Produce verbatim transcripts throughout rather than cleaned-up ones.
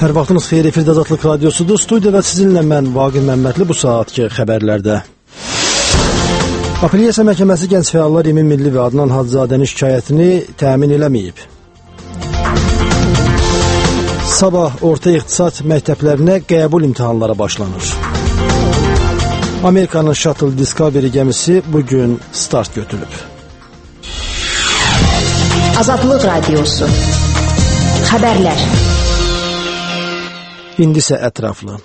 Hər vaxtınız xeyir, efirdə Azadlıq Radiosudur. Studiyada sizinlə mən Vaqif Məmmədli bu saatki xəbərlərdə. Apellyasiya məhkəməsi gənc fəallar Emin Milli və Adnan Hacızadənin şikayətini təmin eləməyib. Sabah orta ixtisas məktəblərinə qəbul imtahanları başlanır. Amerikanın Shuttle Discovery gəmisi bugün start götürüb. Azadlıq Radiosu xəbərlər. İndi isə ətraflı.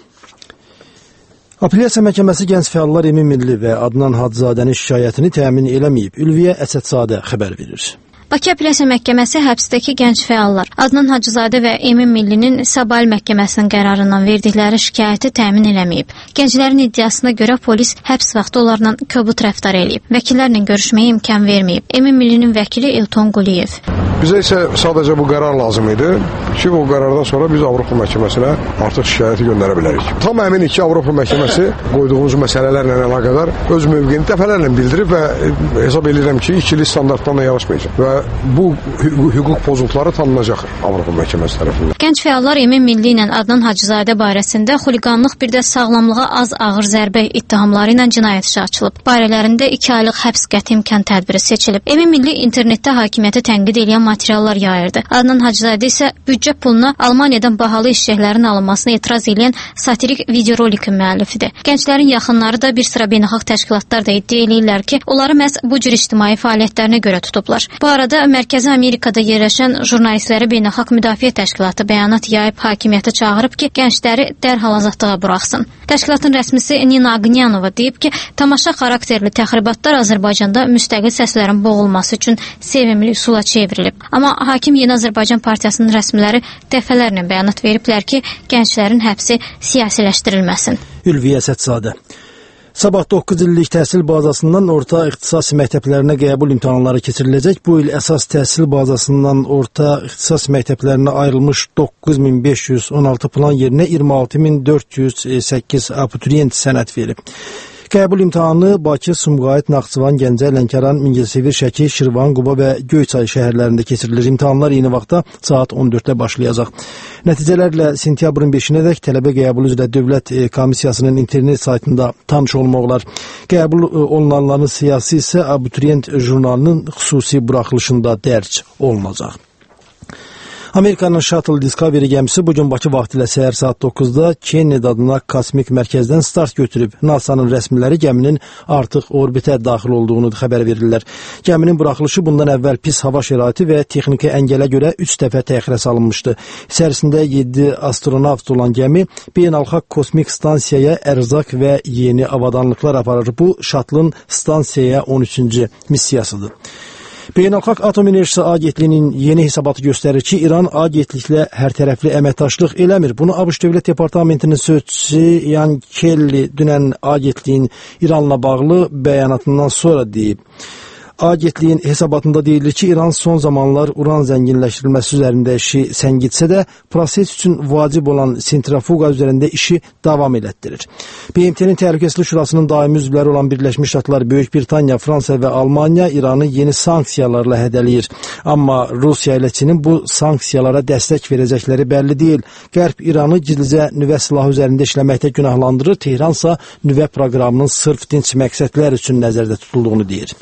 Apellyasiya məhkəməsi gənc fəallar Emin Milli və Adnan Hacızadənin şikayətini təmin eləməyib. Ülviyə Əsədzadə xəbər verir. Bakı Apellyasiya Məhkəməsi həbsdəki gənc fəallar Adnan Hacızadə və Emin Millinin Sabal Məhkəməsinin qərarından verdikləri şikayəti təmin eləməyib. Gənclərin iddiasına görə polis həbs vaxtı onlarla kobud rəftar eləyib. Vəkillərlə görüşməyə imkan verməyib. Emin Millinin vəkili Elton Quliyev. Bizə isə sadəcə bu qərar lazım idi ki, bu qərardan sonra biz Avropa məhkəməsinə artıq şikayəti göndərə bilərik. Tam əminik ki, Avropa məhkəməsi qoyduğumuz məsələlərlə əlaqədar öz mövqeyini dəfələrlə bildirib və hesab edirəm ki, ikili standartlarla yanaşmayacaq və bu hüquq pozuntuları tanınacaq Avropa məhkəməsi tərəfindən. Gənc fəallar Emin Milli ilə Adnan Hacızadə barəsində xuliqanlıq bir də sağlamlığa az ağır zərbə ittihamları ilə cinayət işi açılıb. Barələrində iki aylıq həbs qəti imkan tədbiri seçilib. Emin Milli internetdə hakimiyyəti tənqid edən materiallar yayırdı. Adnan Hacızadə isə büdcə puluna Almaniyadan bahalı işçilərin alınmasına etiraz edən satirik videorolikin müəllifidir. Gənclərin yaxınları da bir sıra beynəlxalq təşkilatlar da iddia edirlər ki, onları məhz bu cür ictimai fəaliyyətlərinə görə tutublar. Bu arada Mərkəzi Amerikada yerləşən jurnalistləri Beynəlxalq Müdafiə Təşkilatı bəyanat yayıb hakimiyyəti çağırıb ki, gəncləri dərhal azadlığa buraxsın. Təşkilatın rəsmisi Nina Aqnyanova deyib ki, tamaşa xarakterli təxribatlar Azərbaycanda müstəqil səslərin boğulması üçün sevimli üsula çevrilib. Amma Hakim Yeni Azərbaycan Partiyasının rəsmiləri dəfələrlə bəyanat veriblər ki, gənclərin həbsi siyasiləşdirilməsin. Ülviyə Əsədzadə. Sabah doqquz illik təhsil bazasından orta ixtisas məktəblərinə qəbul imtahanları keçiriləcək. Bu il əsas təhsil bazasından orta ixtisas məktəblərinə ayrılmış doqquz min beş yüz on altı plan yerinə iyirmi altı min dörd yüz səkkiz abituriyent sənəd verib. Qəbul imtahanı Bakı, Sumqayıt, Naxçıvan, Gəncə, Lənkəran, Mingəçevir, Şəki, Şirvan, Quba və Göyçay şəhərlərində keçirilir. İmtahanlar eyni vaxtda saat on dörddə başlayacaq. Nəticələrlə sentyabrın beşinədək tələbə qəbulu üzrə Dövlət Komissiyasının internet saytında tanış olmaq olar. Qəbul olunanların siyasi isə abituriyent jurnalının xüsusi buraxılışında dərc olunacaq. Amerikanın Shuttle Discovery gəmisi bugün Bakı vaxtı ilə səhər saat doqquzda Kennedy adına kosmik mərkəzdən start götürüb. NASA'nın rəsmiləri gəminin artıq orbitə daxil olduğunu xəbər verirlər. Gəminin buraxılışı bundan əvvəl pis hava şəraiti və texniki əngələ görə üç dəfə təxirə salınmışdı. İçərisində yeddi astronavt olan gəmi beynəlxalq kosmik stansiyaya ərzaq və yeni avadanlıqlar aparır. Bu, Shuttle'ın stansiyaya on üçüncü missiyasıdır. Beynəlxalq Atom Enerjisi Agentliyinin yeni hesabatı göstərir ki, İran agentliklə hərtərəfli əməkdaşlıq eləmir. Bunu ABŞ Dövlət Departamentinin sözçüsü Yan Kelly dünən agentliyin İranla bağlı bəyanatından sonra deyib. Agentliyin hesabatında deyilir ki, İran son zamanlar uran zənginləşdirilməsi üzərində işi səngitsə də, proses üçün vacib olan sentrifuqa üzərində işi davam elətdirir. B M T-nin Təhlükəsizlik Şurasının daimi üzvləri olan Birləşmiş Ştatlar, Böyük Britaniya, Fransa və Almaniya İranı yeni sanksiyalarla hədələyir. Amma Rusiya ilə Çinin bu sanksiyalara dəstək verəcəkləri bəlli deyil. Qərb İranı gizlicə nüvə silahı üzərində işləməkdə günahlandırır, Tehransa nüvə proqramının sırf dinc məqsədlər üçün nəzərdə tutulduğunu deyir.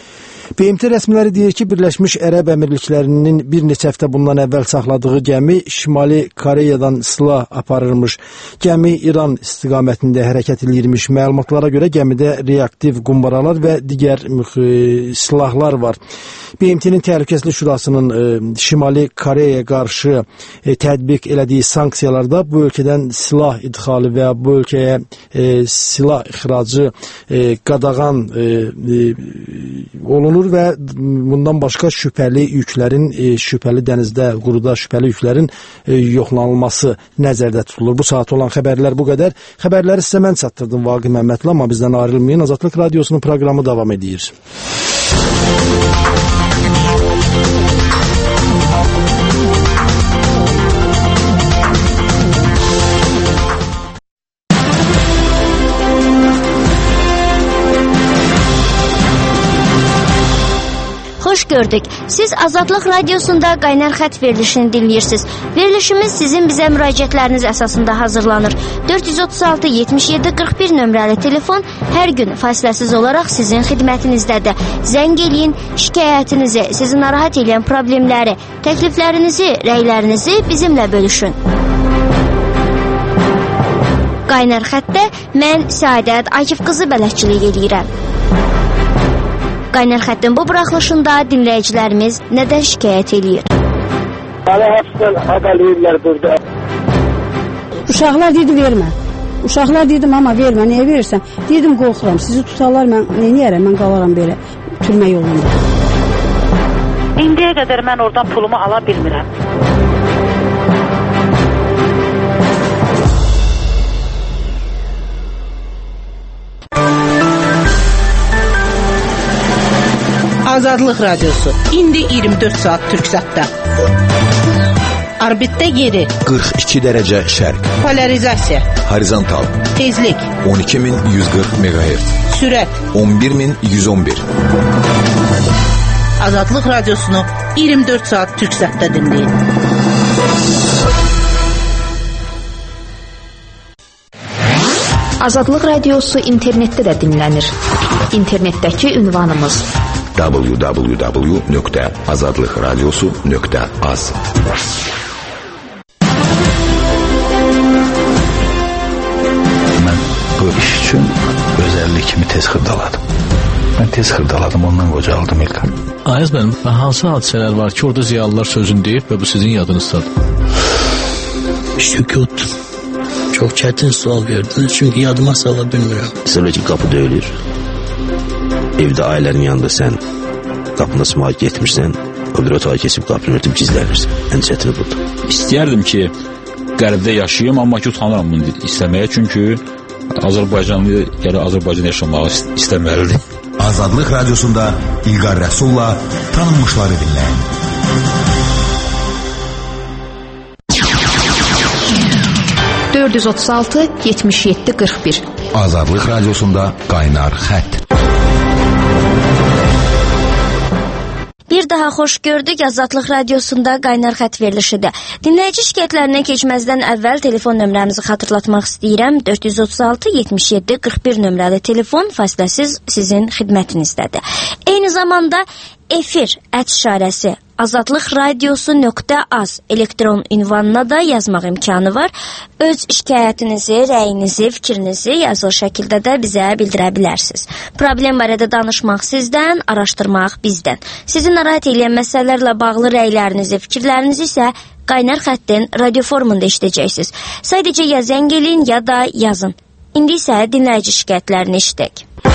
B M T rəsmiləri deyir ki, Birləşmiş Ərəb Əmirliklərinin bir neçə həftə bundan əvvəl saxladığı gəmi Şimali Koreyadan silah aparırmış. Gəmi İran istiqamətində hərəkət edirmiş. Məlumatlara görə gəmidə reaktiv qumbaralar və digər silahlar var. B M T-nin Təhlükəsizlik Şurasının e, Şimali Koreyaya qarşı e, tətbiq elədiyi sanksiyalarda bu ölkədən silah idxalı və bu ölkəyə e, silah ixracı e, qadağan e, e, olunur və bundan başqa şübhəli yüklərin, e, şübhəli dənizdə, quruda şübhəli yüklərin e, yoxlanılması nəzərdə tutulur. Bu saat olan xəbərlər bu qədər. Xəbərləri sizə mən çatdırdım Vaqif Məmmədli, amma bizdən ayrılmayın. Azadlıq Radiosunun proqramı davam edir. Xoş gördük. Siz Azadlıq Radiosunda Qaynar Xətt verilişini dinləyirsiniz. Verilişimiz sizin bizə müraciətləriniz əsasında hazırlanır. dörd yüz otuz altı yetmiş yeddi qırx bir nömrəli telefon hər gün fasiləsiz olaraq sizin xidmətinizdədir. Zəng eləyin, şikayətinizi, sizi narahat edən problemləri, təkliflərinizi, rəylərinizi bizimlə bölüşün. Qaynar Xəttdə mən Səadət Akif qızı bələdçilik edirəm. Qaynar Xəttin bu buraxılışında dinləyicilərimiz nədən şikayət edir? Mənə həbsdən adalıyırlar burada. Uşaqlar dedi vermə. Uşaqlar dedim amma vermə, nəyə verirsən? Dedim qorxuram, sizi tutarlar, mən neyniyərəm, mən qalaram belə türmə yolunda. İndiyə qədər mən oradan pulumu ala bilmirəm. Azadlıq Radiosu. İndi iyirmi dörd saat Türksatda. Orbitdə yeri qırx iki dərəcə şərq. Polarizasiya Horizontal tezlik on iki min yüz qırx meqahertz. Sürət on bir min yüz on bir. Azadlıq Radiosunu iyirmi dörd saat Türksatda dinləyin. Azadlıq Radiosu internetdə də dinlənir. İnternetdəki ünvanımız w w w nöqtə azadlıqradiosu nöqtə az. Mən bu iş üçün özəllik kimi tez xırdaladım. Mən tez xırdaladım, ondan qocaldım İlqar. Ayaz mənim, hansı hadisələr var ki, orada ziyalılar sözün deyib və bu sizin yadınızdadır? Sükut. Çox çətin sual verdiniz, çünki yadıma sala bilmirəm. Sonra ki, qapı döyülür. Evdə ailənin yanında sən qapını açmağa getmirsən, o bir otağa keçib qapını örtüb gizlənirsən. Ən çətini budur. İstəyərdim ki, qərbdə yaşayayım, amma ki, utanıram bunu istəməyə, çünki Azərbaycanlı gələ Azərbaycan yaşamağı istəməlidir. Azadlıq Radiosunda İlqar Rəsulla tanınmışları dinləyin. dörd yüz otuz altı yetmiş yeddi qırx bir. Azadlıq Radiosunda Qaynar Xətt. Bir daha xoş gördük. Azadlıq Radiosunda Qaynar Xətt verilişidir. Dinləyici şikayətlərinə keçməzdən əvvəl telefon nömrəmizi xatırlatmaq istəyirəm. dörd yüz otuz altı yetmiş yeddi qırx bir nömrəli telefon fasiləsiz sizin xidmətinizdədir. Eyni zamanda efir ət işarəsi azadlıq radiosu nöqtə az elektron ünvanına da yazmaq imkanı var. Öz şikayətinizi, rəyinizi, fikrinizi yazılı şəkildə də bizə bildirə bilərsiniz. Problem barədə danışmaq sizdən, araşdırmaq bizdən. Sizi narahat edən məsələlərlə bağlı rəylərinizi, fikirlərinizi isə Qaynar Xəttin radio formunda eşidəcəksiniz. Sadəcə ya zəng eləyin, ya da yazın. İndi isə dinləyici şikayətlərini eşidək.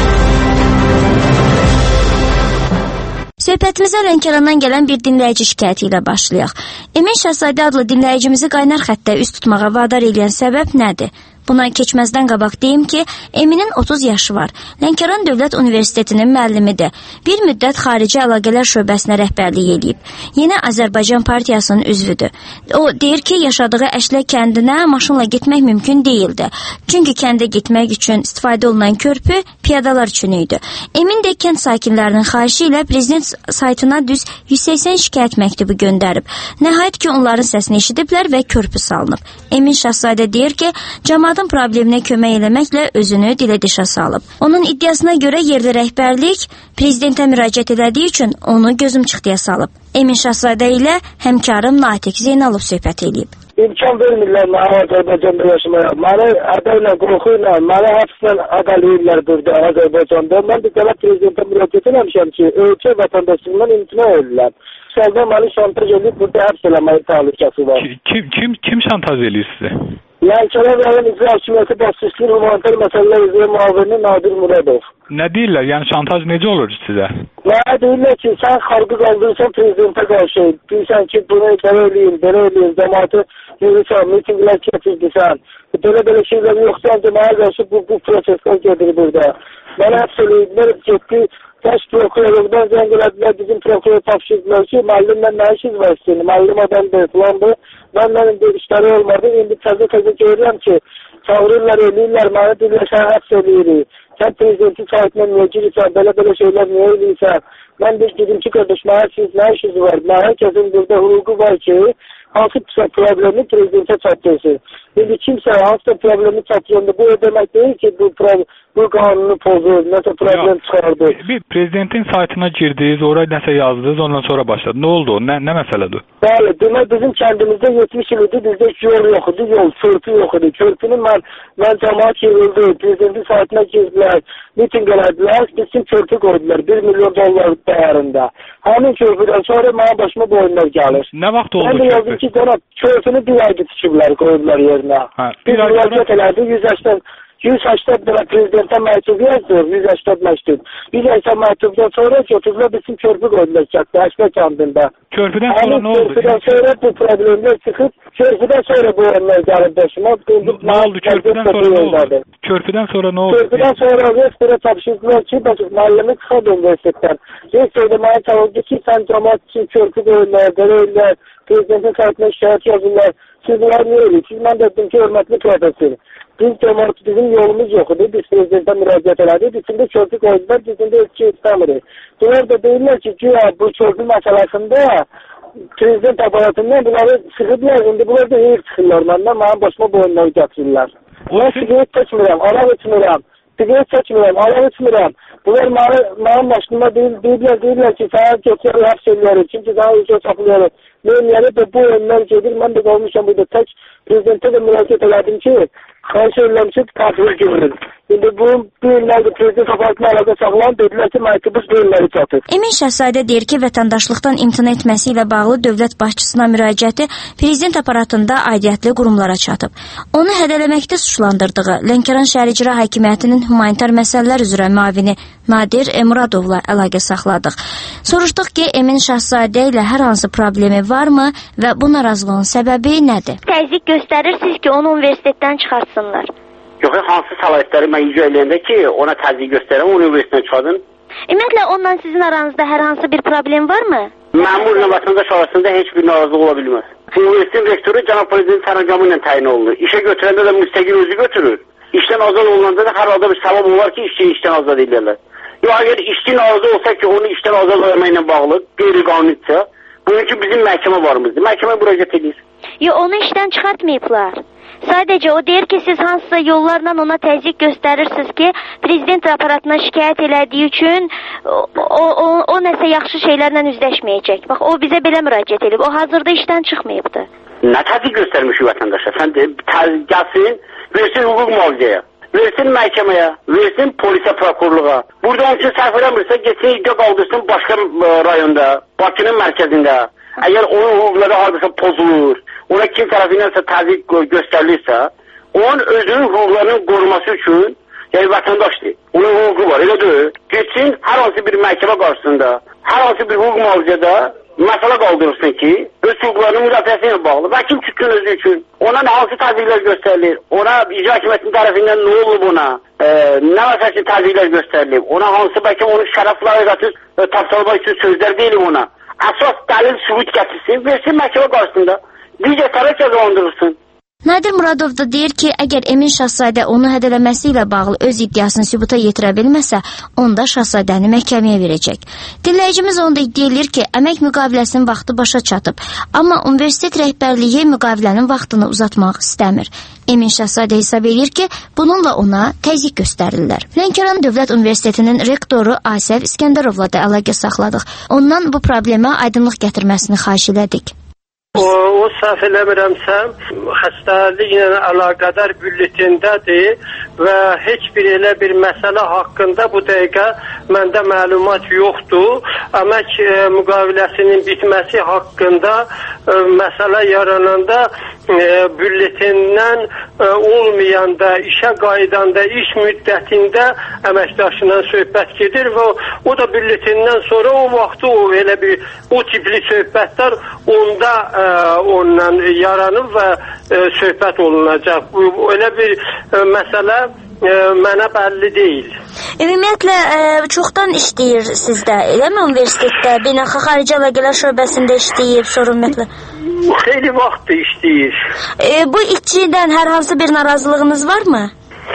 Söhbətimizə Lənkərandan gələn bir dinləyici şikayəti ilə başlayaq. Emin Şahzadə adlı dinləyicimizi Qaynar Xəttdə üst tutmağa vadar edən səbəb nədir? Buna keçməzdən qabaq deyim ki, Eminin otuz yaşı var. Lənkəran Dövlət Universitetinin müəllimidir. Bir müddət xarici əlaqələr şöbəsinə rəhbərlik edib. Yeni Azərbaycan Partiyasının üzvüdür. O deyir ki, yaşadığı Əşlə kəndinə maşınla getmək mümkün deyildi. Çünki kəndə getmək üçün istifadə olunan körpü piyadalar üçün idi. Emin də kənd sakinlərinin xahişi ilə prezident saytına düz yüz səksən şikayət məktubu göndərib. Nəhayət ki, onların səsini eşidiblər və körpü salınıb. Emin Şahzadə deyir ki, cəmaatın probleminə kömək eləməklə özünü dilə-dişə salıb. Onun iddiasına görə yerli rəhbərlik prezidentə müraciət elədiyi üçün onu gözüm çıxdıya salıb. Emin Şahzadə ilə həmkarım Natiq Zeynalov söhbət eləyib. İmkan vermirlər mənə Azərbaycanda yaşamaya. Mənə adayla, qorxuyla, mənə həbsdən adalıyırlar burada Azərbaycanda. Mən bir dövlət prezidentə müraciət eləmişəm ki, ölkə vətəndaşlığından imtina edirlər. Səldə məni şantaj edib burada həbs eləməyi təhlükəsi var. Kim, kim, kim şantaj edir sizə? Lənkəran rayon icra hakimiyyəti başçısının humanitar məsələlər üzrə müavini Nadir Muradov. Nə deyirlər? Yəni şantaj necə olur sizə? Mənə deyirlər ki, sən xalqı qaldırırsan prezidentə qarşı. Deyirsən ki, bunu belə eləyin, belə eləyin, cəmaatı yürürsən, mitinglər keçirdirsən. Belə-belə şeylər yoxsan ki, mənə qarşı bu, bu proseslər gedir burada. Mənə həbs eləyirlər, getdi, baş prokurorluqdan zəng elədilər, bizim prokuror tapşırdılar ki, müəllimlə nə işiniz var istəyini, müəllim adam deyil, falan bu. Mən mənim bir işləri olmadı, indi təzə-təzə görürəm ki, çağırırlar, eləyirlər, mənə deyirlər, sən həbs eləyirik. Sen prezidentin saytına niye girirsen, böyle böyle şeyler niye eyleysen? Ben de dedim ki kardeş, siz ne işiniz var? Herkesin burada hukuku var ki, hansı problemi prezidente çatdırsın. Şimdi kimse hansı problemi çatdırında bu demek değil ki bu bu kanunu pozur, nasıl problem çıkardı. Bir, bir prezidentin saytına girdiniz, oraya nəsə yazdınız, ondan sonra başladı. Ne oldu? Ne, ne meseledir? Bəli, demək bizim kendimizde yetmiş il idi, bizde yol yok idi, yol, körpü yok idi. Körpünün ben, ben cemaat yığıldı, prezidentin saytına girdiler, miting elədilər, bizim körpü koydular, bir milyon dolar değerinde. Həmin körpüden sonra bana başıma bu oyunlar gelir. Ne vaxt oldu körpü? Ben de yazdım ki, cənab, körpünü bir ay gitişiblər, koydular yerine. Ha, bir Biz müraciət elədik, yüz yaşdan yüz səksən lira prezidentə məktub yazdır, yüz səksən məktub. yüz səksən məktubdan sonra götürdülər bizim körpü qoydular kəndə, Əşbə kəndində. Körpüdən sonra nə oldu? Körpüdən sonra bu problemlər çıxıb, körpüdən sonra bu oyunlar gəlib başıma. Ne oldu? Körpüdən sonra nə oldu? Körpüdən sonra nə oldu? Körpüdən sonra restorə tapışırdılar ki, müəllimi çıxardı universitetdən. Restorda mənə çalındı ki, sən cəmaat üçün körpü qoyurlar, qoyurlar, prezidentin saytına şikayət yazırlar. Siz bunlar niye öyle? Siz mən dedim ki, hörmətli profesör. Biz cəmaat, bizim yolumuz yok idi. Biz prezidentə müraciət elədik. İçində körpü qoydular, bizində ölçü istəmirik. Bunlar da deyirlər ki, güya bu körpü məsələsində prezident aparatından bunları sıxıblar. İndi bunlar da heyir çıxırlar məndən. Mənim başıma bu oyunları gətirirlər. Mən sigaret çəkmirəm, araq içmirəm. Sigaret çəkmirəm, araq içmirəm. Bunlar mənim başıma deyirlər, deyirlər ki, sənə götürür, həbs eləyərik. Çünki sənə ülkə çapılıyarıq. Neyimləri də bu oyunlar gedir. Mən də qalmışam burada tək prezidentə də müraciət elədim ki, xahiş edirəm ki, tədbir görürüm. İndi bu günlərdə prezident aparatına əlaqə saxlayan dedilər ki, məktubuz günləri çatır. Emin Şəhzadə deyir ki, vətəndaşlıqdan imtina etməsi ilə bağlı dövlət başçısına müraciəti prezident aparatında aidiyyətli qurumlara çatıb. Onu hədələməkdə suçlandırdığı Lənkəran şəhər icra hakimiyyətinin humanitar məsələlər üzrə müavini Nadir Muradovla əlaqə saxladıq. Soruşduq ki, Emin Şəhzadə ilə hər hansı problemi varmı və bu narazılığın səbəbi nədir? Təzyiq göstərirsiniz ki, onu universitetdən çıxartsınlar. Yox, hansı səlahiyyətləri mən icra eləyəndə ki, ona təzyiq göstərəm, onu universitetdən çıxardın. Ümumiyyətlə, onunla sizin aranızda hər hansı bir problem varmı? Məmurla vətəndaş arasında heç bir narazılıq ola bilməz. Universitetin rektoru cənab prezident sərəncamı ilə təyin olunur. İşə götürəndə də müstəqil özü götürür. İşdən azad olunanda da hər halda bir səbəb olar ki, işçiyi işdən azad edirlər. Yox, əgər işçinin azad olsa ki, onu işdən azad olmaqla bağlı, qeyri-qanunidirsə, bunun ki, bizim məhkəmə varımızdır. Məhkəmə müraciət edir. Yox, onu işdən çıxartmayıblar. Sadəcə o deyir ki, siz hansısa yollarla ona təzyiq göstərirsiniz ki, prezident aparatına şikayət elədiyi üçün o, o, o, o nəsə yaxşı şeylərlə üzləşməyəcək. Bax, o bizə belə müraciət edib. O hazırda işdən çıxmayıbdır. Nə təzyiq göstərmiş vətəndaşa? Sən gəlsin, versin hüquq mühafizəyə, versin məhkəməyə, versin polisə, prokurluğa. Burada onun üçün səhv eləmirsə, getsin iddia qaldırsın başqa rayonda, Bakının mərkəzində. Əgər onun hüquqları hardasa pozulur, ona kim tərəfindən təzyiq göstərilirsə, onun özünün hüquqlarının qoruması üçün, yəni vətəndaşdır, onun hüququ var, elə deyil. Geçsin, hər hansı bir məhkəmə qarşısında, hər hansı bir hüquq mühafizədə məsələ qaldırırsın ki, öz hüquqlarının müdafiəsi ilə bağlı, vəkil tutsun özü üçün, ona nə hansı təzyiqlər göstərilir, ona icra hakimiyyətinin tərəfindən nə olub ona, e, nə məsələsi təzyiqlər göstərilib, ona hansı bəlkə onun şərəf layiqəti tapşırmaq üçün sözlər deyilib ona. Əsas dəlil sübut gətirsin, versin məhkəmə qarşısında, digər tərəf cəzalandırırsın. Nadir Muradov da deyir ki, əgər Emin Şəhzadə onu hədələməsi ilə bağlı öz iddiasını sübuta yetirə bilməsə, onda Şəhzadəni məhkəməyə verəcək. Dinləyicimiz onda iddia edir ki, əmək müqaviləsinin vaxtı başa çatıb, amma universitet rəhbərliyi müqavilənin vaxtını uzatmaq istəmir. Emin Şəhzadə hesab edir ki, bununla ona təzyiq göstərirlər. Lənkəran Dövlət Universitetinin rektoru Asəf İskəndərovla da əlaqə saxladıq. Ondan bu problemə aydınlıq gətirməsini xahiş elədik. O, o səhv eləmirəmsə, xəstəliklə əlaqədar bülletindədir və heç bir elə bir məsələ haqqında bu dəqiqə məndə məlumat yoxdur. Əmək e, müqaviləsinin bitməsi haqqında e, məsələ yarananda e, bülletindən e, olmayanda, işə qaydanda, iş müddətində əməkdaşla söhbət gedir və o, o da bülletindən sonra o vaxtı o elə bir o tipli söhbətlər onda e, ondan yaranıb və e, söhbət olunacaq. Bu elə bir e, məsələ e, mənə bəlli deyil. Ümumiyyətlə e, çoxdan işləyir sizdə, eləmi universitetdə? Beynəlxalq xarici əlaqələr şöbəsində işləyib, sonra ümumiyyətlə. Xeyli vaxtdır işləyir. E, bu işçidən hər hansı bir narazılığınız varmı?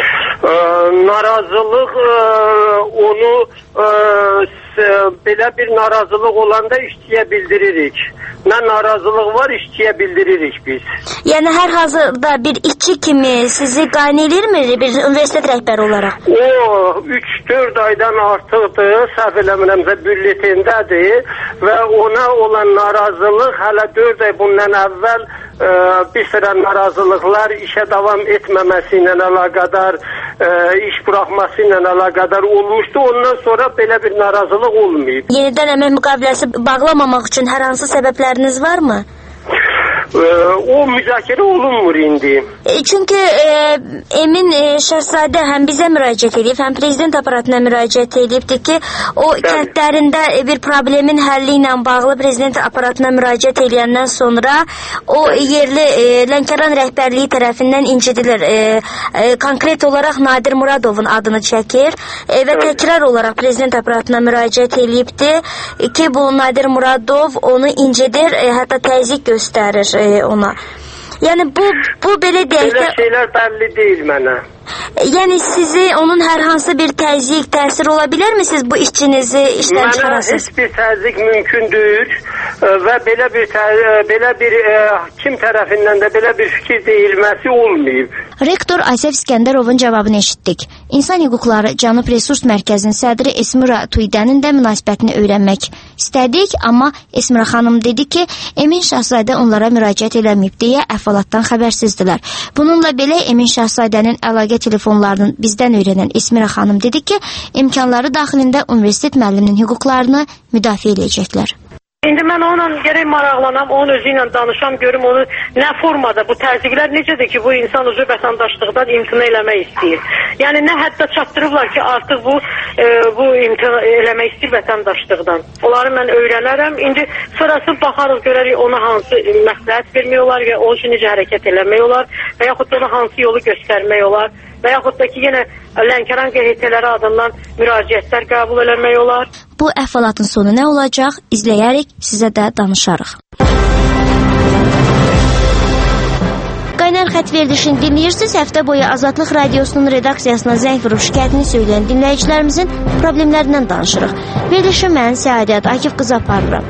Ə, narazılıq ə, onu ə, belə bir narazılıq olanda işçiyə bildiririk. Nə narazılıq var, işçiyə bildiririk biz. Yəni hər hazırda bir işçi kimi sizi qane edirmi bir universitet rəhbəri olaraq? O üç dörd aydan artıqdır, səhv eləmirəmsə bülletindədir və ona olan narazılıq hələ dörd ay bundan əvvəl ə, bir sıra narazılıqlar işə davam etməməsi ilə əlaqədar, ə, iş buraxması ilə əlaqədar olmuşdu. Ondan sonra belə bir narazılıq olmayıb. Yenidən əmək müqaviləsi bağlamamaq üçün hər hansı səbəbləriniz varmı? O müzakirə olunmur indi. E, çünki e, Emin e, Şəhzadə həm bizə müraciət edib, həm prezident aparatına müraciət edibdir ki, o Bəli. kəndlərində bir problemin həlli ilə bağlı prezident aparatına müraciət edəndən sonra o yerli e, Lənkəran rəhbərliyi tərəfindən incidilir. E, e, konkret olaraq Nadir Muradovun adını çəkir e, və təkrar olaraq prezident aparatına müraciət edibdir e, ki, bu Nadir Muradov onu incidir, e, hətta təzyiq göstərir ona. Yəni bu bu belə deyək də belə şeylər bəlli deyil mənə. Yəni sizi onun hər hansı bir təzyiq təsir ola bilərmi siz bu işçinizi işdən çıxarasınız? Mənə heç bir təzyiq mümkündür və belə bir belə bir kim tərəfindən də belə bir fikir deyilməsi olmayıb. Rektor Asef İskəndərovun cavabını eşitdik. İnsan Hüquqları Cənub Resurs Mərkəzinin sədri Esmira Tuydənin də münasibətini öyrənmək istədik, amma Esmira xanım dedi ki, Emin Şəhzadə onlara müraciət eləməyib deyə əhvalatdan xəbərsizdilər. Bununla belə Emin Şəhzadənin əlaqə telefonlarının bizdən öyrənən Esmira xanım dedi ki, imkanları daxilində universitet müəlliminin hüquqlarını müdafiə edəcəklər. İndi mən onunla gərək maraqlanam, onun özü ilə danışam, görüm onu nə formada, bu təzyiqlər necədir ki, bu insan ucu vətəndaşlıqdan imtina eləmək istəyir. Yəni nə həddə çatdırıblar ki, artıq bu e, bu imtina eləmək istəyir vətəndaşlıqdan. Onları mən öyrənərəm. İndi sonrası baxarıq, görərik ona hansı məsləhət vermək olar və o üçün necə hərəkət eləmək olar və yaxud da ona hansı yolu göstərmək olar və yaxud da ki, yenə Lənkəran Q H T-ləri adından müraciətlər qəbul eləmək olar. Bu əhvalatın sonu nə olacaq? İzləyərik, sizə də danışarıq. Qaynar xətt verilişini dinləyirsiniz. Həftə boyu Azadlıq Radiosunun redaksiyasına zəng vurub şikayətini söyləyən dinləyicilərimizin problemlərindən danışırıq. Verilişi mən Səadət Akif qızı aparıram.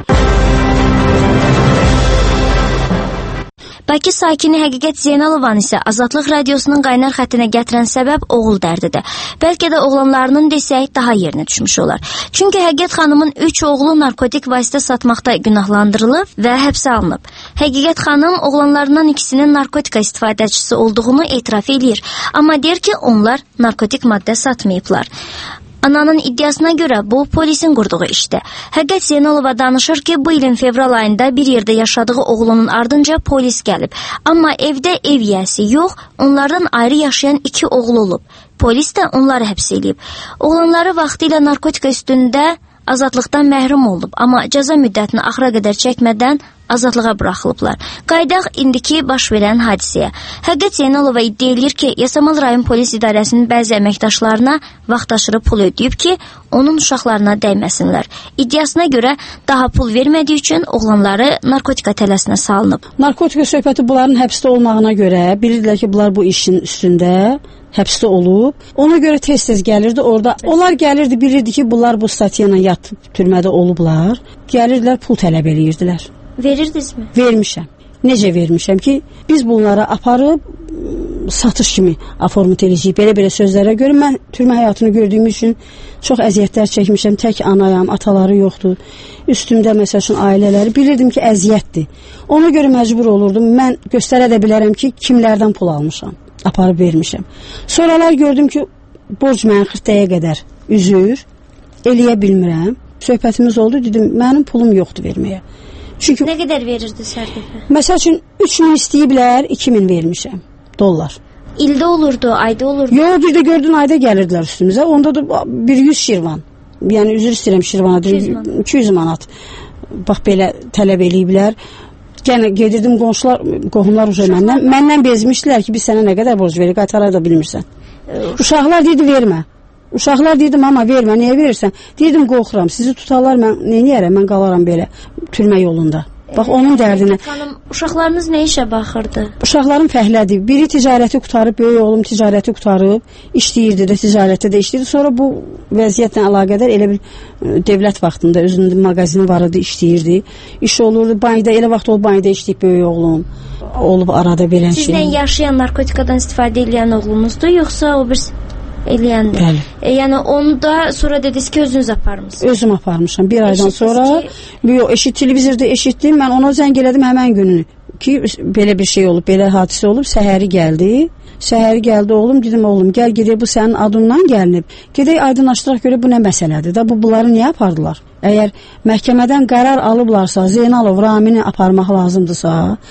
Bakı sakini Həqiqət Zeynalovan isə Azadlıq Radiosunun qaynar xəttinə gətirən səbəb oğul dərdidir. Bəlkə də oğlanlarının desək daha yerinə düşmüş olar. Çünki Həqiqət xanımın üç oğlu narkotik vasitə satmaqda günahlandırılıb və həbsə alınıb. Həqiqət xanım oğlanlarından ikisinin narkotika istifadəçisi olduğunu etiraf edir. Amma deyir ki, onlar narkotik maddə satmayıblar. Ananın iddiasına görə bu polisin qurduğu işdir. Həqiqət Zeynalova danışır ki, bu ilin fevral ayında bir yerdə yaşadığı oğlunun ardınca polis gəlib. Amma evdə ev yiyəsi yox, onlardan ayrı yaşayan iki oğlu olub. Polis də onları həbs edib. Oğlanları vaxtilə narkotika üstündə azadlıqdan məhrum olub, amma cəza müddətini axıra qədər çəkmədən azadlığa buraxılıblar. Qaydaq indiki baş verən hadisəyə. Həqiqət Zeynalova iddia edir ki, Yasamal rayon polis idarəsinin bəzi əməkdaşlarına vaxtaşırı pul ödəyib ki, onun uşaqlarına dəyməsinlər. İddiasına görə daha pul vermədiyi üçün oğlanları narkotika tələsinə salınıb. Narkotika söhbəti bunların həbsdə olmağına görə bilirdilər ki, bunlar bu işin üstündə həbsdə olub. Ona görə tez-tez gəlirdi orada. Onlar gəlirdi, bilirdi ki, bunlar bu statiyayla yatıb türmədə olublar. Gəlirdilər, pul tələb edirdilər. Verirdinizmi? Vermişəm. Necə vermişəm ki, biz bunları aparıb satış kimi aformut edəcəyik. Belə-belə sözlərə görə mən türmə həyatını gördüyüm üçün çox əziyyətlər çəkmişəm. Tək anayam, ataları yoxdur. Üstümdə məsəl üçün ailələri bilirdim ki, əziyyətdir. Ona görə məcbur olurdum. Mən göstərə də bilərəm ki, kimlərdən pul almışam, aparıb vermişəm. Sonralar gördüm ki, borc mənə xırtaya qədər üzür, eləyə bilmirəm. Söhbətimiz oldu, dedim, mənim pulum yoxdur verməyə. Çünki nə qədər verirdi sərfəyə? Məsəl üçün üç min istəyiblər, iki min vermişəm dollar. İldə olurdu, ayda olurdu. Yox, bir də gördün ayda gəlirdilər üstümüzə. Onda da bir yüz şirvan. Yəni üzr istəyirəm şirvana, iki yüz manat. Bax belə tələb eləyiblər. Yenə gedirdim qonşular, qohumlar uca məndən. Məndən bezmişdilər ki, biz sənə nə qədər borc veririk, qaytara da bilmirsən. Uşaqlar dedi vermə. Uşaqlar dedim, amma vermə, niyə verirsən? Dedim, qorxuram, sizi tutarlar, mən neyniyərəm, mən qalaram belə türmə yolunda. Bax onun dərdinə. Xanım, uşaqlarınız nə işə baxırdı? Uşaqlarım fəhlədir. Biri ticarəti qutarıb, böyük oğlum ticarəti qutarıb, işləyirdi də, ticarətdə də işləyirdi. Sonra bu vəziyyətlə əlaqədar elə bir dövlət vaxtında özünün mağazini var idi, işləyirdi. İş olurdu, bankda elə vaxt olub bankda işləyib böyük oğlum. Olub arada belə şey. Sizlə yaşayan narkotikadan istifadə edən oğlunuzdur, yoxsa o bir eləyəndir? Bəli. E, yəni onu da sonra dediniz ki, özünüz aparmısınız. Özüm aparmışam. Bir aydan Eşitdiniz sonra ki... yox, eşit televizorda eşitdim. Mən ona zəng elədim həmən gününü ki, belə bir şey olub, belə hadisə olub. Səhəri gəldi. Səhəri gəldi oğlum, dedim oğlum, gəl gedək, bu sənin adından gəlinib. Gedək aydınlaşdıraq görə bu nə məsələdir da, bu bunları niyə apardılar? Əgər məhkəmədən qərar alıblarsa, Zeynalov Ramini aparmaq lazımdırsa,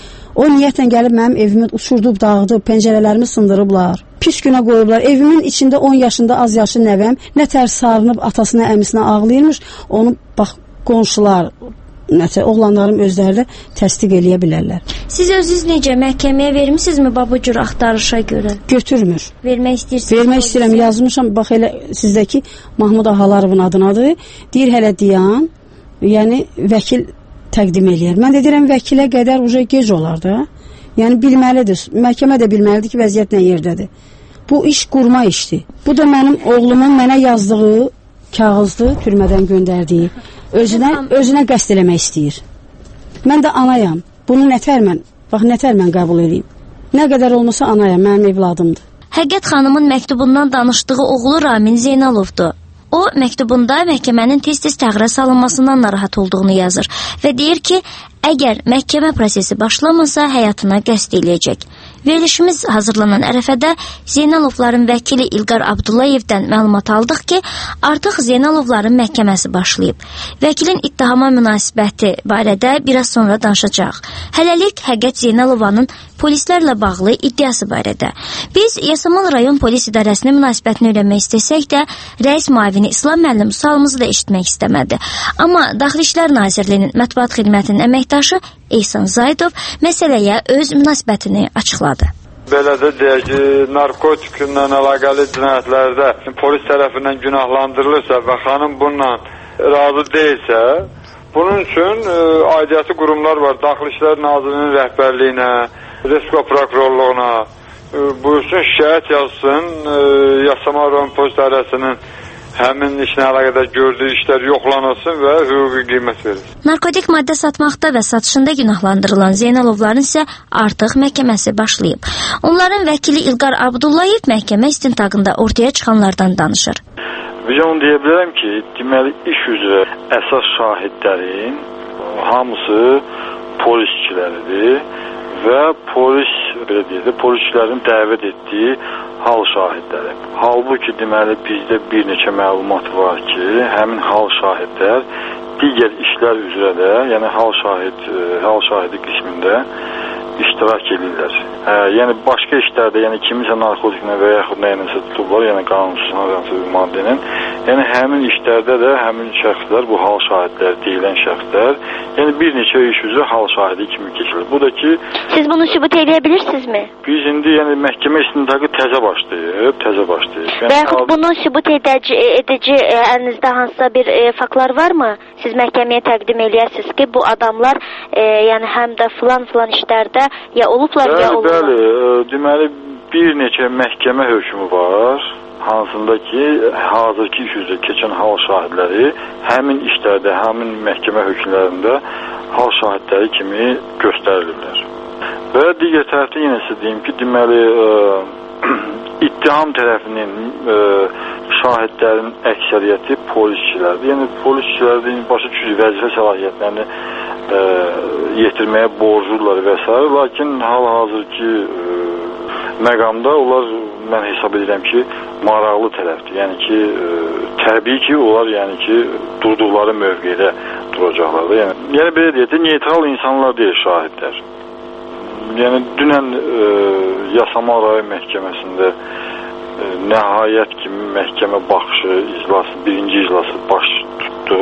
o niyyətlə gəlib mənim evimi uçurdub, dağıdıb, pəncərələrimi sındırıblar. Pis günə qoyublar. Evimin içində on yaşında az yaşı nəvəm nə tər sarınıb atasına, əmisinə ağlayırmış. Onu bax qonşular, nəsə oğlanlarım özləri də təsdiq eləyə bilərlər. Siz özünüz necə məhkəməyə vermisinizmi bu cür axtarışa görə? Götürmür. Vermək istəyirsiniz? Vermək istəyirəm, yazmışam. Bax elə sizdəki Mahmud Ağalarovun adınadır. Deyir hələ diyan, yəni vəkil təqdim eləyər. Mən də deyirəm vəkilə qədər uca gec olar da. Yəni bilməlidir. Məhkəmə də bilməlidir ki, vəziyyət nə yerdədir. Bu iş qurma işdir. Bu da mənim oğlumun mənə yazdığı kağızdır, türmədən göndərdiyi. Özünə, özünə qəsd eləmək istəyir. Mən də anayam. Bunu nətər mən, bax nətər mən qəbul edeyim. Nə qədər olmasa anayam, mənim evladımdır. Həqiqət xanımın məktubundan danışdığı oğlu Ramin Zeynalovdur. O məktubunda məhkəmənin tez-tez təxirə salınmasından narahat olduğunu yazır və deyir ki, əgər məhkəmə prosesi başlamasa həyatına qəsd eləyəcək. Verilişimiz hazırlanan ərəfədə Zeynalovların vəkili İlqar Abdullayevdən məlumat aldıq ki, artıq Zeynalovların məhkəməsi başlayıb. Vəkilin ittihama münasibəti barədə biraz sonra danışacaq. Hələlik Həqiqət Zeynalovanın polislərlə bağlı iddiası barədə. Biz Yasamal rayon polis idarəsinin münasibətini öyrənmək istəsək də, rəis müavini İslam müəllim sualımızı da eşitmək istəmədi. Amma Daxili İşlər Nazirliyinin mətbuat xidmətinin əməkdaşı Ehsan Zaydov məsələyə öz münasibətini açıqladı. Belə də deyək ki, narkotiklə əlaqəli cinayətlərdə polis tərəfindən günahlandırılırsa və xanım bununla razı deyilsə, bunun üçün e, aidiyyatı qurumlar var. Daxili İşlər Nazirliyinin rəhbərliyinə, Respublika prokurorluğuna e, buyursun, şikayət yazsın, e, Yasamal rayon polis idarəsinin həmin işlə əlaqədar gördüyü işlər yoxlanılsın və hüquqi qiymət verilir. Narkotik maddə satmaqda və satışında günahlandırılan Zeynalovların isə artıq məhkəməsi başlayıb. Onların vəkili İlqar Abdullayev məhkəmə istintaqında ortaya çıxanlardan danışır. Biz onu deyə bilərəm ki, deməli iş üzrə əsas şahidlərin hamısı polis işçiləridir və polis, belə deyək, polislərin dəvət etdiyi hal şahidləri. Halbuki deməli bizdə bir neçə məlumat var ki, həmin hal şahidlər digər işlər üzrə də, yəni hal şahid, hal şahidi qismində iştirak edirlər. Hə, yəni başqa işlərdə, yəni kimisə narkotiklə və yaxud nəyinəsə tutublar, yəni qanunsuz hansı bir maddənin, yəni həmin işlərdə də həmin şəxslər, bu hal şahidlər deyilən şəxslər, yəni bir neçə iş üzrə hal şahidi kimi keçilir. Bu da ki, siz bunu sübut edə bilirsinizmi? Biz indi yəni məhkəmə istintaqı təzə başlayıb, təzə başlayıb. Yəni, və yaxud bunu sübut edici, edici e, əlinizdə hansısa bir e, faktlar varmı? Siz məhkəməyə təqdim eləyəsiniz ki, bu adamlar e, yəni həm də filan-filan işlərdə ya olublar, bəli, ya olublar. Bəli, e, deməli bir neçə məhkəmə hökmü var, hansında ki, hazırki iş üzrə keçən hal şahidləri həmin işlərdə, həmin məhkəmə hökmlərində hal şahidləri kimi göstərilirlər. Və digər tərəfdə yenə sizə deyim ki, deməli e, ittiham tərəfinin e, şahidlərin əksəriyyəti polis işçilərdir. Yəni polis işçilərinin başa düşür vəzifə səlahiyyətlərini e, yetirməyə borclular və s. Lakin hal-hazırki e, məqamda onlar mən hesab edirəm ki, maraqlı tərəfdir. Yəni ki, e, təbii ki, onlar yəni ki, durduqları mövqedə duracaqlar. Yəni, yəni belə deyək də, neytral insanlar deyil şahidlər. Yəni dünən e, Yasamal rayon məhkəməsində e, nəhayət kimi məhkəmə baxışı iclası, birinci iclası baş tutdu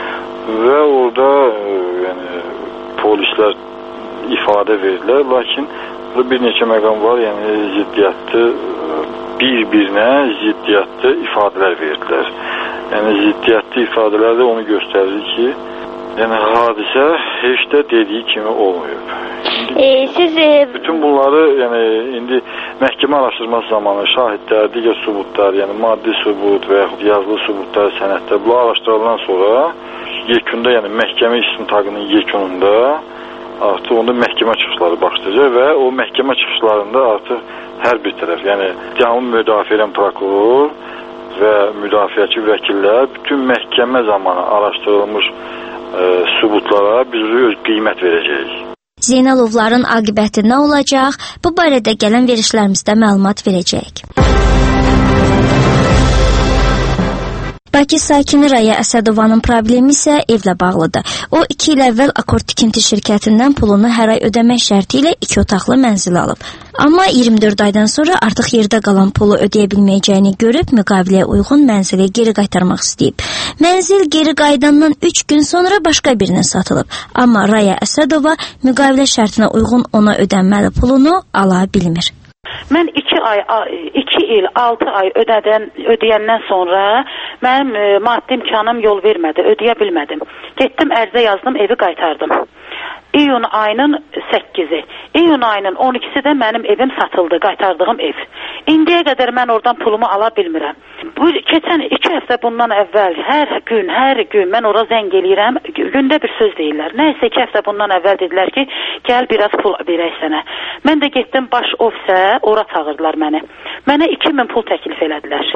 və orada e, yəni polislər ifadə verdilər, lakin burada bir neçə məqam var, yəni ziddiyyətli bir-birinə ziddiyyətli ifadələr verdilər. Yəni ziddiyyətli ifadələr də onu göstərir ki, Yəni hadisə heç də dediyi kimi olmayıb. E, siz e... bütün bunları, yəni indi məhkəmə araşdırması zamanı şahidlər, digər sübutlar, yəni maddi sübut və yaxud yazılı sübutlar, sənədlər bunlar araşdırılandan sonra yekunda, yəni məhkəmə istintaqının yekununda artıq onda məhkəmə çıxışları başlayacaq və o məhkəmə çıxışlarında artıq hər bir tərəf, yəni canlı müdafiə edən prokuror və müdafiəçi vəkillər bütün məhkəmə zamanı araşdırılmış e, sübutlara biz öz qiymət verəcəyik. Zeynalovların aqibəti nə olacaq? Bu barədə gələn verişlərimizdə məlumat verəcəyik. Bakı sakini Raya Əsədovanın problemi isə evlə bağlıdır. O, iki il əvvəl Akord Tikinti şirkətindən pulunu hər ay ödəmək şərti ilə iki otaqlı mənzil alıb. Amma iyirmi dörd aydan sonra artıq yerdə qalan pulu ödəyə bilməyəcəyini görüb müqaviləyə uyğun mənzili geri qaytarmaq istəyib. Mənzil geri qayıdandan üç gün sonra başqa birinə satılıb. Amma Raya Əsədova müqavilə şərtinə uyğun ona ödənməli pulunu ala bilmir. Mən iki ay, iki il, altı ay ödədən, ödəyəndən sonra mənim e, maddi imkanım yol vermədi, ödəyə bilmədim. Getdim, ərizə yazdım, evi qaytardım. İyun ayının səkkizi. İyun ayının on ikisi də mənim evim satıldı, qaytardığım ev. İndiyə qədər mən oradan pulumu ala bilmirəm. Bu keçən iki həftə bundan əvvəl hər gün, hər gün mən ora zəng eləyirəm, gündə bir söz deyirlər. Nəysə iki həftə bundan əvvəl dedilər ki, gəl biraz pul verək sənə. Mən də getdim baş ofisə, ora çağırdılar məni. Mənə iki min pul təklif elədilər.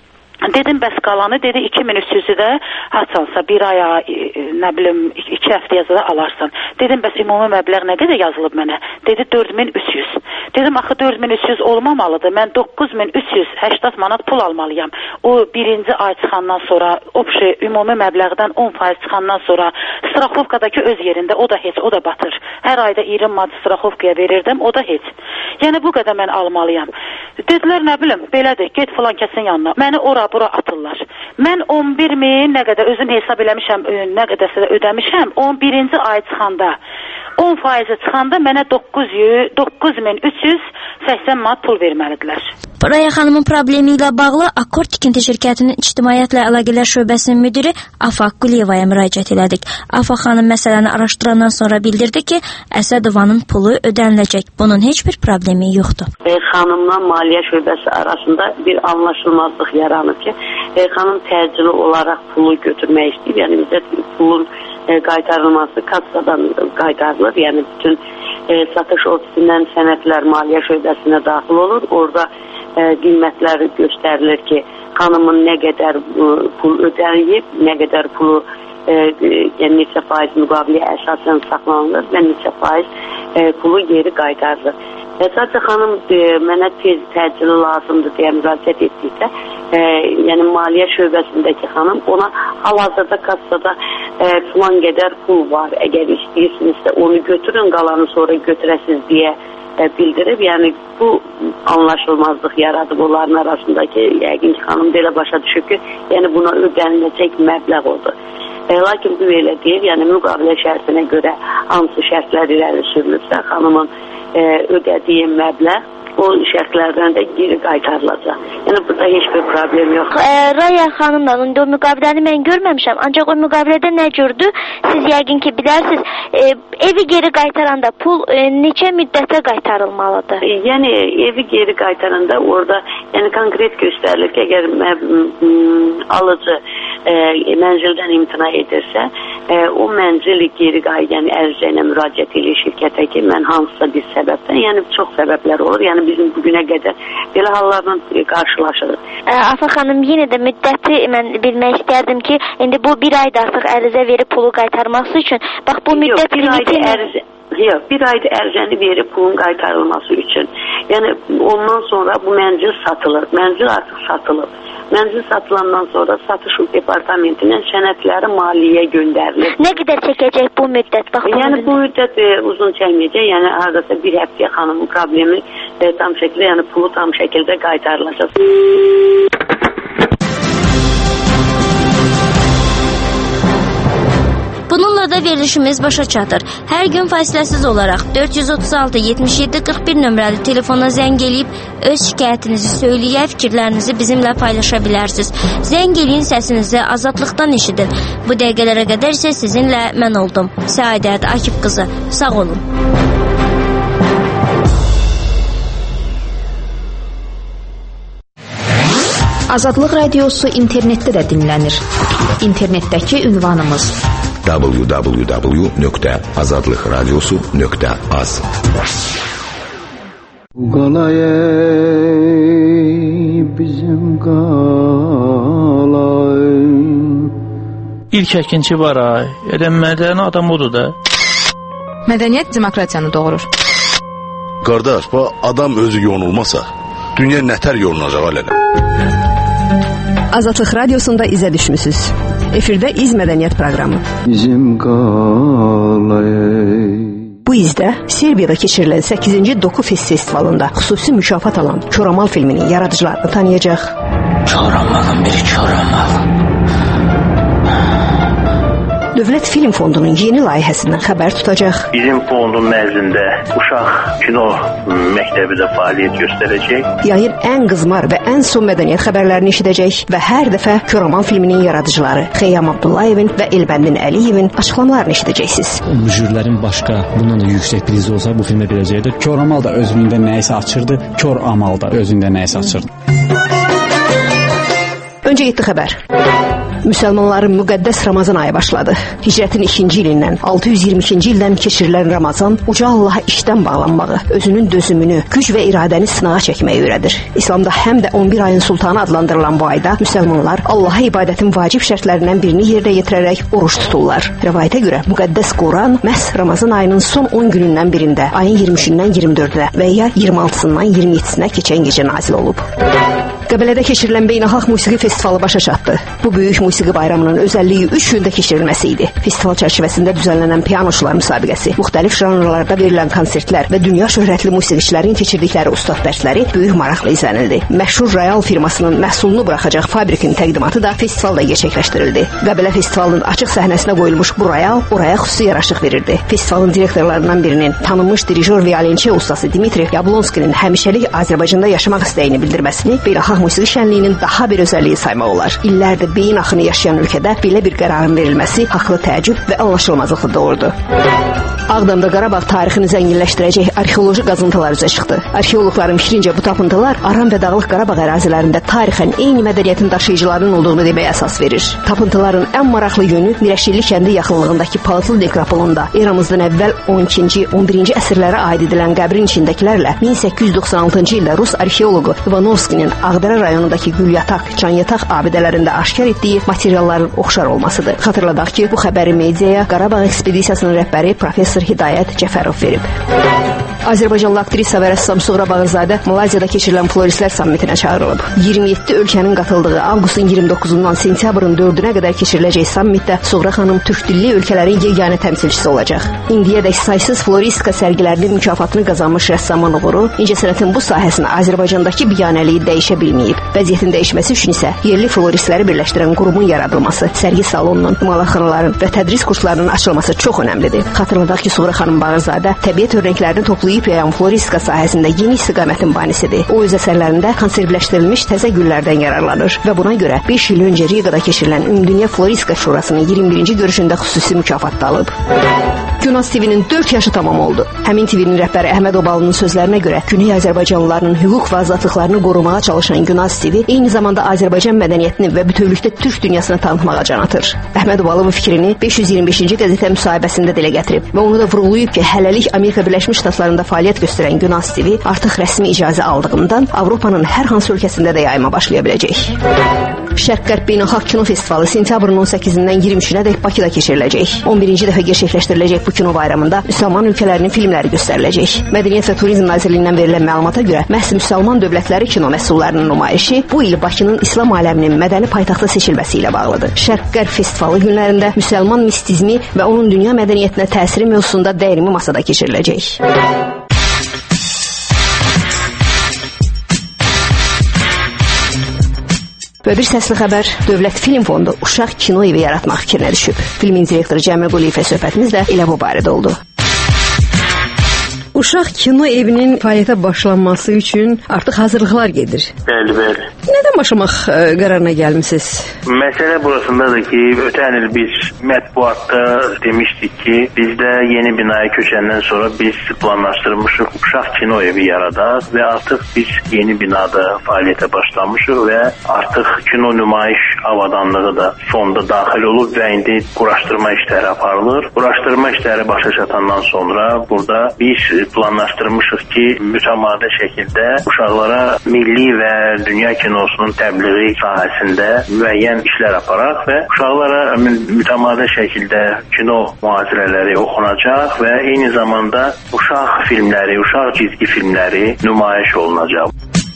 Dedim bəs qalanı, dedi iki min üç yüzü də haçansa bir aya, e, nə bilim iki həftəyə da alarsan. Dedim bəs ümumi məbləğ nə qədər yazılıb mənə? Dedi dörd min üç yüz. Dedim axı dörd min üç yüz olmamalıdır. Mən doqquz min üç yüz səksən manat pul almalıyam. O birinci ay çıxandan sonra, obşi ümumi məbləğdən on faiz çıxandan sonra straxovkadakı öz yerində o da heç, o da batır. Hər ayda iyirmi manat straxovkaya verirdim, o da heç. Yəni bu qədər mən almalıyam. Dedilər nə bilim, belədir, get filan kəsin yanına. Məni ora bura atırlar. Mən on bir min nə qədər özüm hesab eləmişəm, nə qədərsə də ödəmişəm. on birinci ay çıxanda, on faizi çıxanda mənə doqquz min üç yüz səksən manat pul verməlidirlər. Raya xanımın problemi ilə bağlı Akord Tikinti şirkətinin İctimaiyyətlə Əlaqələr şöbəsinin müdiri Afaq Quliyevaya müraciət elədik. Afaq xanım məsələni araşdırandan sonra bildirdi ki, Əsədovanın pulu ödəniləcək. Bunun heç bir problemi yoxdur. E, xanımla maliyyə şöbəsi arasında bir anlaşılmazlıq yaranıb ki, e, xanım təcili olaraq pulu götürmək istəyir. Yəni bizə pulun e, qaytarılması kassadan qaytarılır. Yəni bütün e, satış ofisindən sənədlər maliyyə şöbəsinə daxil olur. Orada e, qiymətləri göstərilir ki, xanımın nə qədər e, pul ödənilib, nə qədər pulu e, yəni neçə faiz müqaviləyə əsasən saxlanılır və neçə faiz e, pulu geri qaytarılır. E, sadəcə xanım e, mənə tez təcili lazımdır deyə müraciət etdikdə, e, yəni maliyyə şöbəsindəki xanım ona hal-hazırda kassada e, filan qədər pul var. Əgər istəyirsinizsə onu götürün, qalanı sonra götürəsiz deyə e, bildirib. Yəni bu anlaşılmazlıq yaradıb onların arasındakı. Yəqin ki, xanım belə başa düşüb ki, yəni buna ödəniləcək məbləğ oldu. E, lakin bu elə deyil, yəni müqavilə şərtinə görə hansı şərtlər irəli sürülürsə, xanımın e, ödədiyi məbləğ o şərtlərdən də geri qaytarılacaq. Yəni burada heç bir problem yox. E, Raya xanımla indi o müqaviləni mən görməmişəm, ancaq o müqavilədə nə gördü? Siz yəqin ki bilirsiniz, e, evi geri qaytaranda pul e, neçə müddətə qaytarılmalıdır? E, yəni evi geri qaytaranda orada yəni konkret göstərilir ki, əgər alıcı e, mənzildən imtina edirsə, e, o mənzili geri qaytar, yəni ərizə ilə müraciət edir şirkətə ki, mən hansısa bir səbəbdən, yəni çox səbəblər olur. Yəni bizim bugünə qədər belə hallarla qarşılaşırıq. Afaq xanım, yenə də müddəti mən bilmək istərdim ki, indi bu bir ayda artıq ərizə verib pulu qaytarması üçün, bax bu müddət yox, bir ayda ərizə, yox, bir ayda ərizəni verib pulun qaytarılması üçün. Yəni ondan sonra bu mənzil satılır. Mənzil artıq satılıb. Mənzil satılandan sonra satış departamentindən sənədləri maliyyəyə göndərilir. Nə qədər çəkəcək bu müddət? Bax, yəni bu müddət e, uzun çəkməyəcək. Yəni hardasa bir həftəyə xanımın problemi e, tam şəkildə, yəni pulu tam şəkildə qaytarılacaq. Bununla da verilişimiz başa çatır. Hər gün fasiləsiz olaraq dörd yüz otuz altı yetmiş yeddi qırx bir nömrəli telefona zəng eləyib öz şikayətinizi söyləyə, fikirlərinizi bizimlə paylaşa bilərsiniz. Zəng eləyin, səsinizi azadlıqdan eşidin. Bu dəqiqələrə qədər isə sizinlə mən oldum. Səadət Akif qızı. Sağ olun. Azadlıq Radiosu internetdə də dinlənir. İnternetdəki ünvanımız w w w nöqtə azadlıqradiosu nöqtə az. Qalay bizim qalay. İlk əkinçi var ay. Elə mədəni adam odur da. Mədəniyyət demokratiyanı doğurur. Qardaş, bu adam özü yonulmasa, dünya nətər yolunacaq alələ? Azadlıq Radiosunda izə düşmüsüz. Efirdə İz Mədəniyyət proqramı. Bizim qalay. Bu izdə Serbiyada keçirilən səkkizinci Doku Fest festivalında xüsusi mükafat alan Koramal filminin yaradıcılarını tanıyacaq. Koramalın bir Koramal. Dövlət Film Fondunun yeni layihəsindən xəbər tutacaq. Bizim fondun nəzdində uşaq kino məktəbi də fəaliyyət göstərəcək. Yayın ən qızmar və ən son mədəniyyət xəbərlərini eşidəcək və hər dəfə Koramal filminin yaradıcıları Xeyyam Abdullayevin və Elbəndin Əliyevin açıqlamalarını eşidəcəksiniz. Jürlərin başqa bundan da yüksək prizi olsa bu filmə verəcəkdir. Koramal da özündə nəyisə açırdı, Kor Amal da özündə nəyisə açırdı. Öncə yeddi xəbər. Müsəlmanların müqəddəs Ramazan ayı başladı. Hicrətin ikinci ilindən altı yüz iyirmi ikinci ildən keçirilən Ramazan uca Allaha işdən bağlanmağı, özünün dözümünü, güc və iradəni sınağa çəkməyi öyrədir. İslamda həm də on bir ayın sultanı adlandırılan bu ayda müsəlmanlar Allaha ibadətin vacib şərtlərindən birini yerinə yetirərək oruç tuturlar. Rəvayətə görə müqəddəs Quran məhz Ramazan ayının son on günündən birində, ayın iyirmi üçündən iyirmi dördünə və ya iyirmi altısından iyirmi yeddisinə keçən gecə nazil olub. Qəbələdə keçirilən Beynəlxalq Musiqi Festivalı başa çatdı. Bu böyük musiqi bayramının özəlliyi üç gündə keçirilməsi idi. Festival çərçivəsində düzənlənən pianoçular müsabiqəsi, müxtəlif janrlarda verilən konsertlər və dünya şöhrətli musiqiçilərin keçirdikləri ustad dərsləri böyük maraqla izlənildi. Məşhur Royal firmasının məhsulunu buraxacaq fabrikin təqdimatı da festivalda gerçəkləşdirildi. Qəbələ festivalının açıq səhnəsinə qoyulmuş bu Royal oraya xüsusi yaraşıq verirdi. Festivalın direktorlarından birinin tanınmış dirijor violonçel ustası Dimitri Yablonskinin həmişəlik Azərbaycanda yaşamaq istəyini bildirməsini beynəlxalq musiqi şənliyinin daha bir özəlliyi saymaq olar. İllərdir beyin axını yaşayan ölkədə belə bir qərarın verilməsi haqlı təəccüb və anlaşılmazlıqla doğurdu. Ağdamda Qarabağ tarixini zənginləşdirəcək arxeoloji qazıntılar üzə çıxdı. Arxeoloqların fikrincə bu tapıntılar Aran və Dağlıq Qarabağ ərazilərində tarixən eyni mədəniyyətin daşıyıcılarının olduğunu deməyə əsas verir. Tapıntıların ən maraqlı yönü Mirəşilli kəndi yaxınlığındakı Palıtlı nekropolunda eramızdan əvvəl on ikinci on birinci əsrlərə aid edilən qəbrin içindəkilərlə min səkkiz yüz doxsan altıncı ildə Rus arxeoloqu Ivanovskinin Ağdərə rayonundakı Gülyataq, Canyataq abidələrində aşkar etdiyi materialların oxşar olmasıdır. Xatırladaq ki, bu xəbəri mediaya Qarabağ ekspedisiyasının rəhbəri professor Hidayət Cəfərov verib. Azərbaycanlı aktrisa və rəssam Suğra Bağırzadə Malayziyada keçirilən floristlər sammitinə çağırılıb. iyirmi yeddi ölkənin qatıldığı avqustun iyirmi doqquzundan sentyabrın dördünə qədər keçiriləcək sammitdə Suğra xanım türk dilli ölkələrin yeganə təmsilçisi olacaq. İndiyədək saysız floristika sərgilərinin mükafatını qazanmış rəssamın uğuru incəsənətin bu sahəsini Azərbaycandakı biganəliyi dəyişə bilməyib. Vəziyyətin dəyişməsi üçün isə yerli floristləri birləşdirən qurumun yaradılması, sərgi salonunun, imalxanaların və tədris kurslarının açılması çox önəmlidir. Xatırladaq ki, Suğra xanım Bağırzadə təbiət örnəklərini toplayıb yayan floristika sahəsində yeni istiqamətin banisidir. O öz əsərlərində konservləşdirilmiş təzə güllərdən yararlanır və buna görə beş il öncə Rigada keçirilən Ümumdünya Floristika Şurasının iyirmi birinci görüşündə xüsusi mükafat da alıb. Günaz T V-nin dörd yaşı tamam oldu. Həmin T V-nin rəhbəri Əhməd Obalı'nın sözlərinə görə Güney Azərbaycanlılarının hüquq və azadlıqlarını qorumağa çalışan Günaz T V eyni zamanda Azərbaycan mədəniyyətini və bütövlükdə türk dünyasını tanıtmağa can atır. Əhməd Obalı bu fikrini beş yüz iyirmi beşinci qəzetə müsahibəsində dilə gətirib və onu da vurğulayıb ki, hələlik Amerika Birləşmiş Ştatlarında fəaliyyət göstərən Günaz T V artıq rəsmi icazə aldığından Avropanın hər hansı ölkəsində də yayıma başlaya biləcək. Şərq-Qərb Beynəlxalq Kino Festivalı sentyabrın on səkkizindən iyirmi üçünə dək Bakıda keçiriləcək. on birinci dəfə gerçəkləşdiriləcək bu kino bayramında müsəlman ölkələrinin filmləri göstəriləcək. Mədəniyyət və Turizm Nazirliyindən verilən məlumata görə məhz müsəlman dövlətləri kino məhsullarının nümayişi bu il Bakının İslam aləminin mədəni paytaxtı seçilməsi ilə bağlıdır. Şərq-Qərb Festivalı günlərində müsəlman mistizmi və onun dünya mədəniyyətinə təsiri mövzusunda dəyirmi masada keçiriləcək. Və bir səsli xəbər, Dövlət Film Fondu uşaq kino evi yaratmaq fikrinə düşüb. Filmin direktoru Cəmil Quliyevə söhbətimiz də elə bu barədə oldu. Uşaq kino evinin fəaliyyətə başlanması üçün artıq hazırlıqlar gedir. Bəli, bəli. Nədən başlamaq ə, qərarına gəlmisiniz? Məsələ burasındadır ki, ötən il biz mətbuatda demişdik ki, bizdə yeni binaya köçəndən sonra biz planlaşdırmışıq uşaq kino evi yaradaq və artıq biz yeni binada fəaliyyətə başlamışıq və artıq kino nümayiş avadanlığı da fonda daxil olub və indi quraşdırma işləri aparılır. Quraşdırma işləri başa çatandan sonra burada biz planlaşdırmışıq ki, mütəmadi şəkildə uşaqlara milli və dünya kinosunun təbliği sahəsində müəyyən işlər aparaq və uşaqlara mütəmadi şəkildə kino mühazirələri oxunacaq və eyni zamanda uşaq filmləri, uşaq cizgi filmləri nümayiş olunacaq.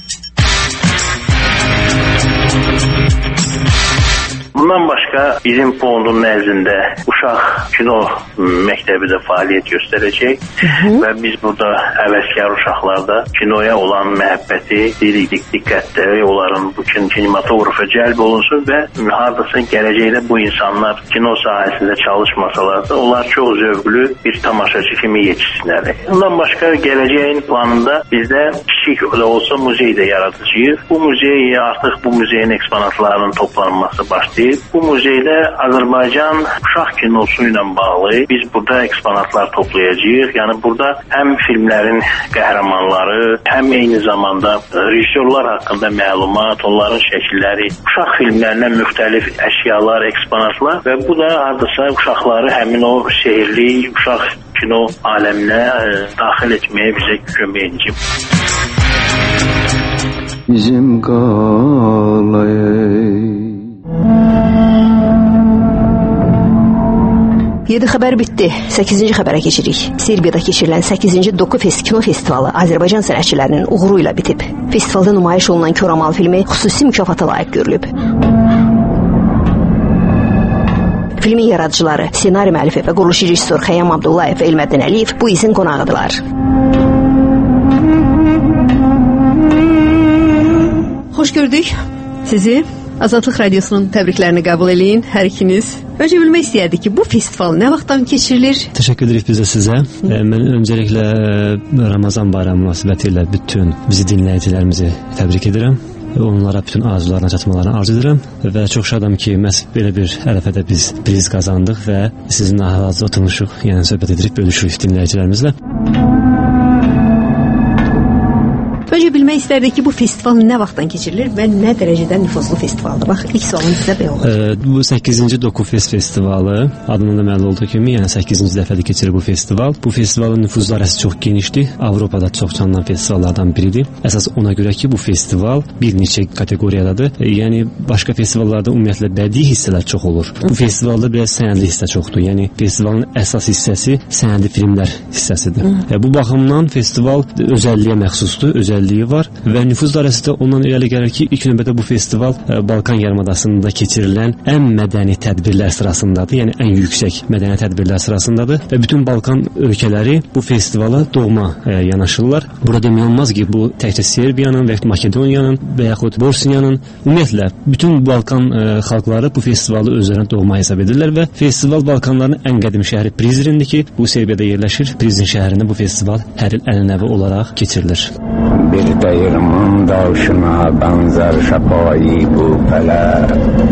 Bundan başqa bizim fondun nəzdində uşaq kino məktəbi də fəaliyyət göstərəcək və biz burada həvəskar uşaqlarda kinoya olan məhəbbəti, dirik diqqətdə onların bu kinematografa cəlb olunsun və hardasa gələcəkdə bu insanlar kino sahəsində çalışmasalar da onlar çox zövqlü bir tamaşaçı kimi yetişsinlər. Bundan başqa gələcəyin planında bizdə kiçik da olsa muzey də yaradacağıq. Bu muzey artıq bu muzeyin eksponatlarının toplanması başlayır. Bu muzeydə Azərbaycan uşaq kinosu ilə bağlı biz burada eksponatlar toplayacağıq. Yəni burada həm filmlərin qəhrəmanları, həm eyni zamanda rejissorlar haqqında məlumat, onların şəkilləri, uşaq filmlərindən müxtəlif əşyalar, eksponatlar və bu da hardasa uşaqları həmin o sehirli uşaq kino aləminə daxil etməyə bizə kömək edəcək. Bizim qalayı yedi xəbər bitdi. səkkizinci xəbərə keçirik. Serbiyada keçirilən səkkizinci Doku Fest kino festivalı Azərbaycan sənətçilərinin uğuru ilə bitib. Festivalda nümayiş olunan Koramal filmi xüsusi mükafata layiq görülüb. Filmin yaradıcıları, ssenari müəllifi və quruluş rejissor Xəyyam Abdullayev və Elməddin Əliyev bu izin qonağıdırlar. Xoş gördük sizi. Azadlıq Radiosunun təbriklərini qəbul eləyin hər ikiniz. Öncə bilmək istəyərdik ki, bu festival nə vaxtdan keçirilir? Təşəkkür edirik biz də sizə. Mən öncəliklə Ramazan bayramı münasibətilə bütün bizi dinləyicilərimizi təbrik edirəm. Onlara bütün arzularına çatmalarını arzu edirəm və çox şadam ki, məhz belə bir ərəfədə biz priz qazandıq və sizinlə hal-hazırda oturmuşuq, yəni söhbət edirik, bölüşürük dinləyicilərimizlə. Öncə bilmək istərdik ki, bu festival nə vaxtdan keçirilir və nə dərəcədə nüfuzlu festivaldır? Bax, ilk sualım sizə belə olur. E, bu səkkizinci Doku Fest festivalı adından da məlum olduğu kimi, yəni səkkizinci dəfədir keçirir bu festival. Bu festivalın nüfuz dairəsi çox genişdir. Avropada çox tanınan festivallardan biridir. Əsas ona görə ki, bu festival bir neçə kateqoriyadadır. E, yəni başqa festivallarda ümumiyyətlə bədii hissələr çox olur. Bu festivalda biraz sənədli hissə çoxdur. Yəni festivalın əsas hissəsi sənədli filmlər hissəsidir. E, bu baxımdan festival özəlliyə məxsusdur, özəlliyə var və nüfuz dairəsi də ondan irəli gəlir ki, ilk növbədə bu festival ə, Balkan yarımadasında keçirilən ən mədəni tədbirlər sırasındadır, yəni ən yüksək mədəni tədbirlər sırasındadır və bütün Balkan ölkələri bu festivala doğma ə, yanaşırlar. Burada demək olmaz ki, bu təkcə Serbiyanın və Makedoniyanın və yaxud Bosniyanın, ümumiyyətlə bütün Balkan ə, xalqları bu festivalı özlərinə doğma hesab edirlər və festival Balkanların ən qədim şəhəri Prizrendir ki, bu Serbiyada yerləşir. Prizren şəhərində bu festival hər il ənənəvi olaraq keçirilir. Bir dəyirman daşına bənzər şəfayı bu fələk,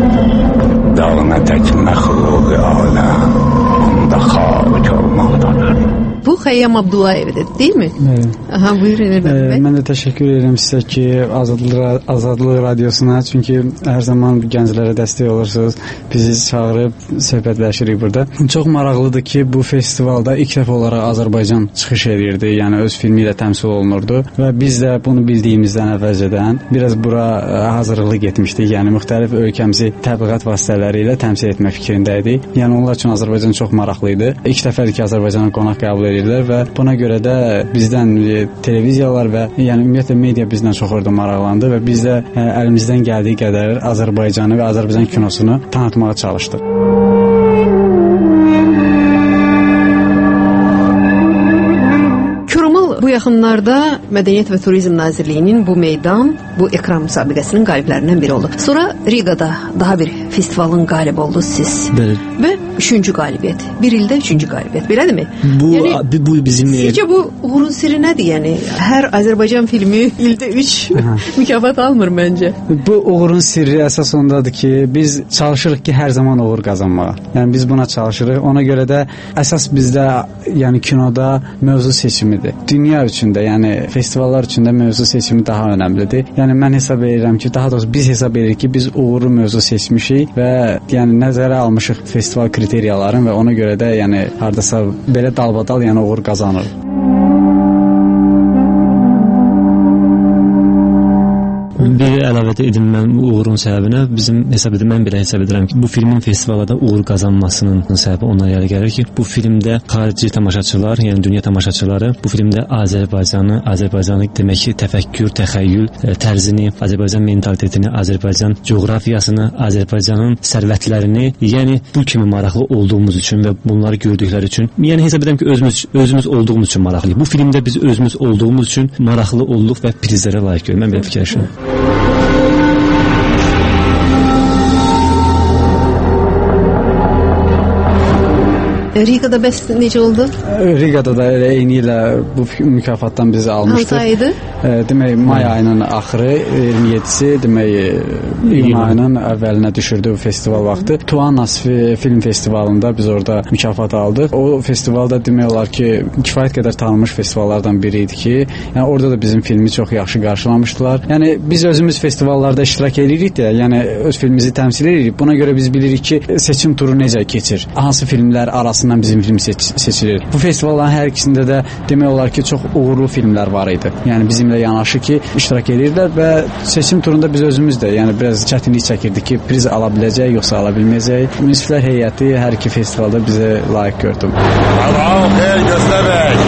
dağına tək məxluq aləm, onda xarc olmaqdadır. Bu Xəyyam Abdullayevdir, deyilmi? Bəli. Aha, buyurun Elməddin bəy. Mən də təşəkkür edirəm sizə ki, Azadlıq, Azadlıq Radiosuna, çünki hər zaman gənclərə dəstək olursunuz. Bizi çağırıb söhbətləşirik burada. Çox maraqlıdır ki, bu festivalda ilk dəfə olaraq Azərbaycan çıxış edirdi, yəni öz filmi ilə təmsil olunurdu və biz də bunu bildiyimizdən əvvəlcədən biraz bura hazırlıqlı getmişdik. Yəni müxtəlif ölkəmizi təbliğat vasitələri ilə təmsil etmək fikrindəydik. Yəni onlar üçün Azərbaycan çox maraqlı idi. İlk dəfədir ki, Azərbaycana qonaq qəbul edirlər və buna görə də bizdən e, televiziyalar və yəni ümumiyyətlə media bizdən çox orada maraqlandı və biz də e, əlimizdən gəldiyi qədər Azərbaycanı və Azərbaycan kinosunu tanıtmağa çalışdıq. Bu yaxınlarda Mədəniyyət və Turizm Nazirliyinin bu meydan, bu ekran müsabiqəsinin qaliblərindən biri oldu. Sonra Riqada daha bir festivalın qalibi oldunuz siz. Bəli. Və üçüncü qalibiyyət. Bir ildə üçüncü qalibiyyət. Belədirmi? Bu, yəni, bu bizim... Sizcə bu uğurun sirri nədir? Yəni, hər Azərbaycan filmi ildə üç mükafat almır məncə. Bu uğurun sirri əsas ondadır ki, biz çalışırıq ki, hər zaman uğur qazanmağa. Yəni, biz buna çalışırıq. Ona görə də əsas bizdə, yəni kinoda mövzu seçimidir. Dünya üçün də, yəni festivallar üçün də mövzu seçimi daha önəmlidir. Yəni, mən hesab edirəm ki, daha doğrusu biz hesab edirik ki, biz uğurlu mövzu seçmişik və yəni nəzərə almışıq festival kriteriyaların və ona görə də yəni hardasa belə dalbadal yəni uğur qazanır. Bir əlavə edim mən uğurun səbəbinə, bizim hesab edim, mən belə hesab edirəm ki, bu filmin festivalda uğur qazanmasının səbəbi ona irəli gəlir ki, bu filmdə xarici tamaşaçılar, yəni dünya tamaşaçıları bu filmdə Azərbaycanı, Azərbaycanı demək ki, təfəkkür, təxəyyül tərzini, Azərbaycan mentalitetini, Azərbaycan coğrafiyasını, Azərbaycanın sərvətlərini, yəni bu kimi maraqlı olduğumuz üçün və bunları gördükləri üçün, yəni hesab edirəm ki, özümüz özümüz olduğumuz üçün maraqlıyıq. Bu filmdə biz özümüz olduğumuz üçün maraqlı olduq və prizlərə layiq görürəm. Mən belə fikirləşirəm. Riqada bəs necə oldu? Riqada da elə eyni ilə bu mükafatdan bizi almışdı. Hansı aydı? E, demək, may ayının axırı, iyirmi yeddisi, demək, iyun ayının əvvəlinə düşürdü bu festival vaxtı. Tuanas film festivalında biz orada mükafat aldıq. O festivalda demək olar ki, kifayət qədər tanınmış festivallardan biri idi ki, yəni orada da bizim filmi çox yaxşı qarşılamışdılar. Yəni biz özümüz festivallarda iştirak edirik də, yəni öz filmimizi təmsil edirik. Buna görə biz bilirik ki, seçim turu necə keçir, hansı filmlər arasından bizim film seç seçilir. Bu festivalların hər ikisində də demək olar ki, çox uğurlu filmlər var idi. Yəni bizimlə yanaşı ki, iştirak edirlər və seçim turunda biz özümüz də yəni biraz çətinlik çəkirdik ki, priz ala biləcək, yoxsa ala bilməyəcək. Münsiflər heyəti hər iki festivalda bizə layiq gördüm. Bravo, xeyr göstərək.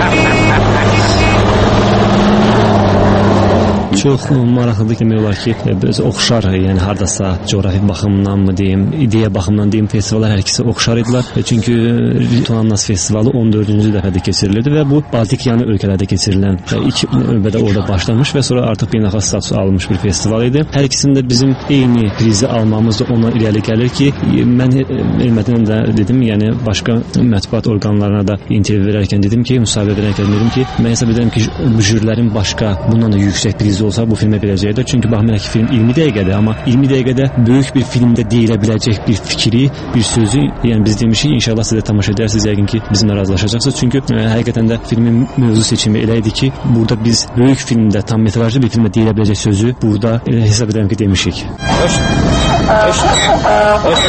Çox maraqlıdır demək olar ki, biz oxşar, yəni hardasa coğrafi baxımdan mı deyim, ideya baxımından deyim, festivallar hər ikisi oxşar idilər. Çünki Tuanas festivalı on dördüncü dəfədə keçirilirdi və bu Baltik yanı ölkələrdə keçirilən ilk növbədə orada başlamış və sonra artıq beynəlxalq status almış bir festival idi. Hər ikisində bizim eyni prizi almamız da ona irəli gəlir ki, mən Elmədinə də dedim, yəni başqa mətbuat orqanlarına da intervyu verərkən dedim ki, müsahibə verərkən dedim ki, mən hesab edirəm ki, jürilərin başqa bundan da yüksək prizi olsa bu filmə biləcəkdir. Çünki baxmayaraq ki, film iyirmi dəqiqədir, amma iyirmi dəqiqədə böyük bir filmdə deyilə biləcək bir fikri, bir sözü, yəni biz demişik, inşallah siz də tamaşa edərsiniz, yəqin ki, bizimlə razılaşacaqsınız. Çünki ə, həqiqətən də filmin mövzu seçimi elə idi ki, burada biz böyük filmdə, tam metrajlı bir filmdə deyilə biləcək sözü burada elə hesab edirəm ki, demişik. Hoş. Hoş. Hoş.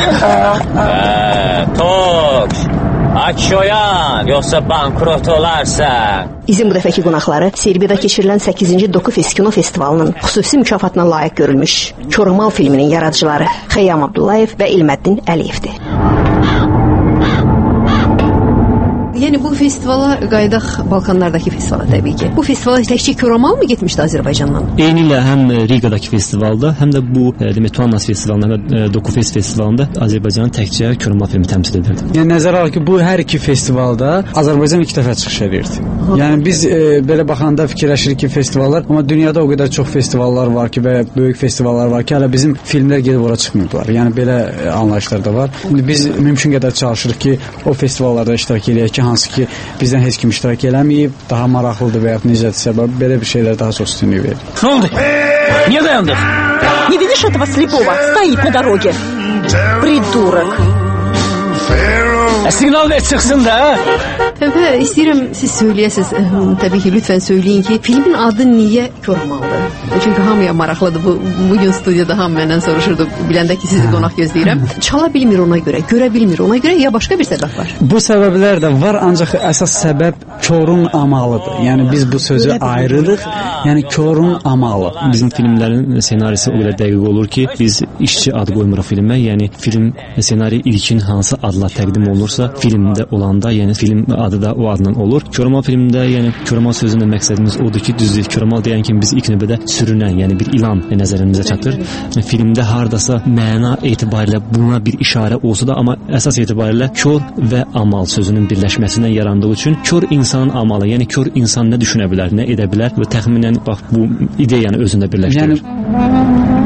Toç. Aç oyan, yoxsa bankrot olarsan. İzin bu dəfəki qonaqları Serbiyada keçirilən səkkizinci Dokufes kino festivalının xüsusi mükafatına layiq görülmüş Koramal filminin yaradıcıları Xeyyam Abdullayev və İlməddin Əliyevdir. Yəni bu festivala qayıdaq, Balkanlardakı festivala təbii ki. Bu festivala təkcə Koramal mı getmişdi Azərbaycandan? Eyni ilə həm Riqadakı festivalda, həm də bu demək Tuanas festivalında, həm də Dokufes festivalında Azərbaycanın təkcə Koramal filmi təmsil edirdi. Yəni nəzərə al ki, bu hər iki festivalda Azərbaycan ilk dəfə çıxış edirdi. Yəni biz e, belə baxanda fikirləşirik ki, festivallar, amma dünyada o qədər çox festivallar var ki və böyük festivallar var ki, hələ bizim filmlər gedib ora çıxmırdılar. Yəni belə e, anlayışlar da var. Biz mümkün qədər çalışırıq ki, o festivallarda iştirak edək ki, hansı ki bizdən heç kim iştirak eləməyib, daha maraqlıdır və ya necədir səbəb, belə bir şeylər daha çox üstünlük verir. Ne oldu? Niye dayandıq? Не видишь этого слепого? Стоит на дороге. Придурок. E, signal ver çıxsın da. Və istəyirəm siz söyləyəsiniz, təbii ki, lütfən söyləyin ki, filmin adı niyə Koramaldır? Çünki hamıya maraqlıdır. Bu, bugün studiyada hamı məndən soruşurdu, biləndə ki, sizi qonaq gözləyirəm. Çala bilmir ona görə, görə bilmir ona görə, ya başqa bir səbəb var? Bu səbəblər də var, ancaq əsas səbəb körün amalıdır. Yəni biz bu sözü ayrılıq, yəni körün amalı. Bizim filmlərin senarisi o qədər dəqiq olur ki, biz işçi ad qoymuruq filmə, yəni film senari ilkin hansı adla təqdim olursa, filmdə olanda, yəni film adı da o adla olur. Koramal filmində, yəni Koramal sözündə məqsədimiz odur ki, düzdür, Koramal deyən kimi biz ilk növbədə sürünən, yəni bir ilan nəzərimizə çatır. Filmdə hardasa məna etibarilə buna bir işarə olsa da, amma əsas etibarilə kör və amal sözünün birləşməsindən yarandığı üçün kör insan insanın amalı, yəni kör insan nə düşünə bilər, nə edə bilər və təxminən bax bu ideyanı özündə birləşdirir. Yəni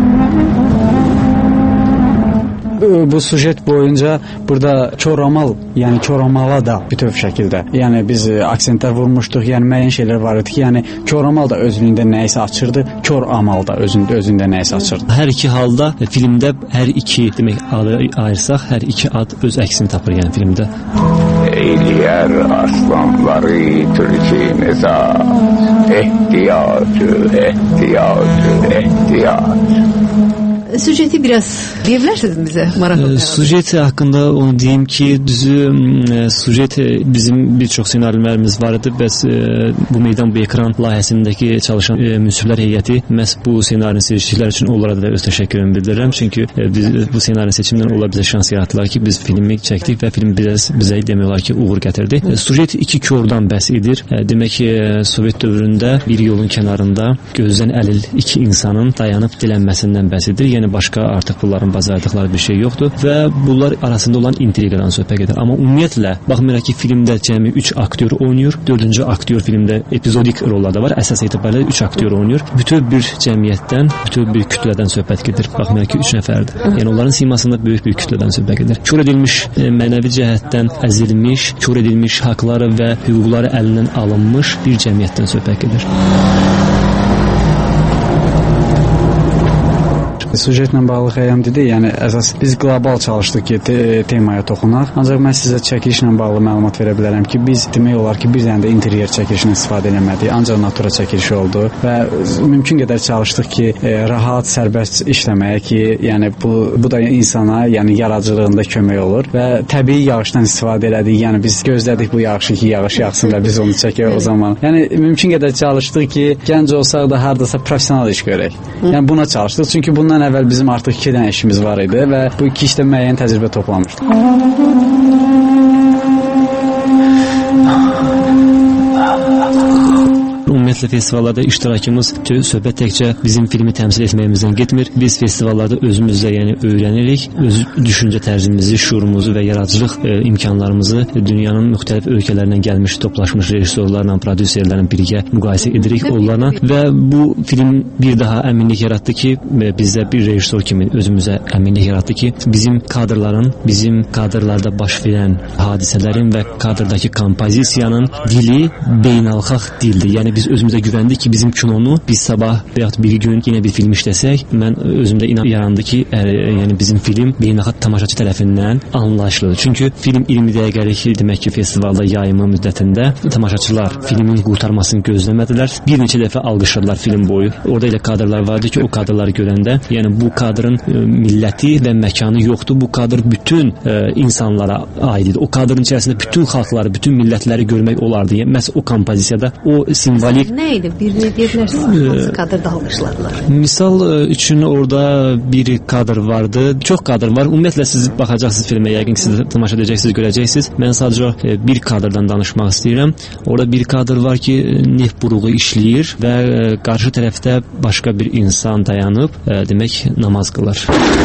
bu sujet boyunca burada çoramal, yəni çoramala da bütöv şəkildə, yəni biz aksentlər vurmuşduq, yəni müəyyən şeylər var idi ki, yəni çoramal da özlüyündə nəyisə açırdı, kör amal da özündə özündə nəyisə açırdı. Hər iki halda filmdə hər iki demək adı ayırsaq, hər iki ad öz əksini tapır yəni filmdə. Eyliyər aslanları Türkiyemizə ehtiyacı, ehtiyacı, ehtiyacı. Süjeti biraz diyebilirsiniz bize maraton. E, sujeti hakkında onu diyeyim ki düzü e, sujet bizim birçok senaryolarımız vardı. Bəs e, bu meydan bu ekran layihəsindəki çalışan e, münsiflər heyəti məhz bu senaryo seçdikləri üçün onlara da öz təşəkkürümü bildirirəm. Çünki e, biz bu senaryo seçimindən onlar bizə şans yaratdılar ki, biz filmi çəkdik və film bizə, bizə demək olar ki, uğur gətirdi. E, sujet iki kördən bəhs edir. E, demək ki, e, Sovet dövründə bir yolun kənarında gözdən əlil iki insanın dayanıb dilənməsindən bəhs edir. Yəni başqa artıq bunların bacardıqları bir şey yoxdur və bunlar arasında olan intriqadan söhbət gedir. Amma ümumiyyətlə baxmayaraq ki, filmdə cəmi üç aktyor oynayır. dördüncü aktyor filmdə epizodik rollarda var. Əsas etibarilə üç aktyor oynayır. Bütöv bir cəmiyyətdən, bütöv bir kütlədən söhbət gedir. Baxmayaraq ki, üç nəfərdir. Yəni onların simasında böyük bir kütlədən söhbət gedir. Kör edilmiş e, mənəvi cəhətdən əzilmiş, kör edilmiş haqları və hüquqları əlindən alınmış bir cəmiyyətdən söhbət gedir. Sujetlə bağlı xəyam dedi, yəni əsas biz qlobal çalışdıq ki, te temaya toxunaq. Ancaq mən sizə çəkilişlə bağlı məlumat verə bilərəm ki, biz demək olar ki, bir dənə də interyer çəkilişini istifadə eləmədik, ancaq natura çəkilişi oldu və mümkün qədər çalışdıq ki, e, rahat, sərbəst işləməyə ki, yəni bu bu da insana, yəni yaradıcılığında kömək olur və təbii yağışdan istifadə elədik. Yəni biz gözlədik bu yağışı ki, yağış yağsın və biz onu çəkək o zaman. Yəni mümkün qədər çalışdıq ki, gənc olsaq da hardasa professional iş görək. Yəni buna çalışdıq, çünki bundan əvvəl bizim artıq iki dənə işimiz var idi və bu iki işdə müəyyən təcrübə toplamışdıq. Ümumiyyətlə festivallarda iştirakımız söhbət təkcə bizim filmi təmsil etməyimizdən getmir. Biz festivallarda özümüzdə yəni öyrənirik, öz düşüncə tərzimizi, şuurumuzu və yaradıcılıq e, imkanlarımızı dünyanın müxtəlif ölkələrindən gəlmiş, toplaşmış rejissorlarla, prodüserlərlə birgə müqayisə edirik onlarla və bu film bir daha əminlik yaratdı ki, bizdə bir rejissor kimi özümüzə əminlik yaratdı ki, bizim kadrların, bizim kadrlarda baş verən hadisələrin və kadrdakı kompozisiyanın dili beynəlxalq dildir. Yəni biz özümüzə güvəndik ki, bizim kinonu biz sabah və ya bir gün yenə bir film işləsək, mən özümdə inan yarandı ki, ə, yəni bizim film beynəlxalq tamaşaçı tərəfindən anlaşılır. Çünki film iyirmi dəqiqəlik demək ki, festivalda yayımı müddətində tamaşaçılar filmin qurtarmasını gözləmədilər. Bir neçə dəfə alqışladılar film boyu. Orada elə kadrlar vardı ki, o kadrları görəndə, yəni bu kadrın ə, milləti və məkanı yoxdur. Bu kadr bütün ə, insanlara aid idi. O kadrın içərisində bütün xalqları, bütün millətləri görmək olardı. Yəni məhz o kompozisiyada o simvolik nə idi? Birini deyirlərsə, hansı kadrda alqışladılar? Misal üçün orada bir kadr vardı. Çox kadr var. Ümumiyyətlə siz baxacaqsınız filmə, yəqin ki, siz tamaşa edəcəksiniz, görəcəksiniz. Mən sadəcə bir kadrdan danışmaq istəyirəm. Orada bir kadr var ki, neft buruğu işləyir və qarşı tərəfdə başqa bir insan dayanıb, demək, namaz qılır.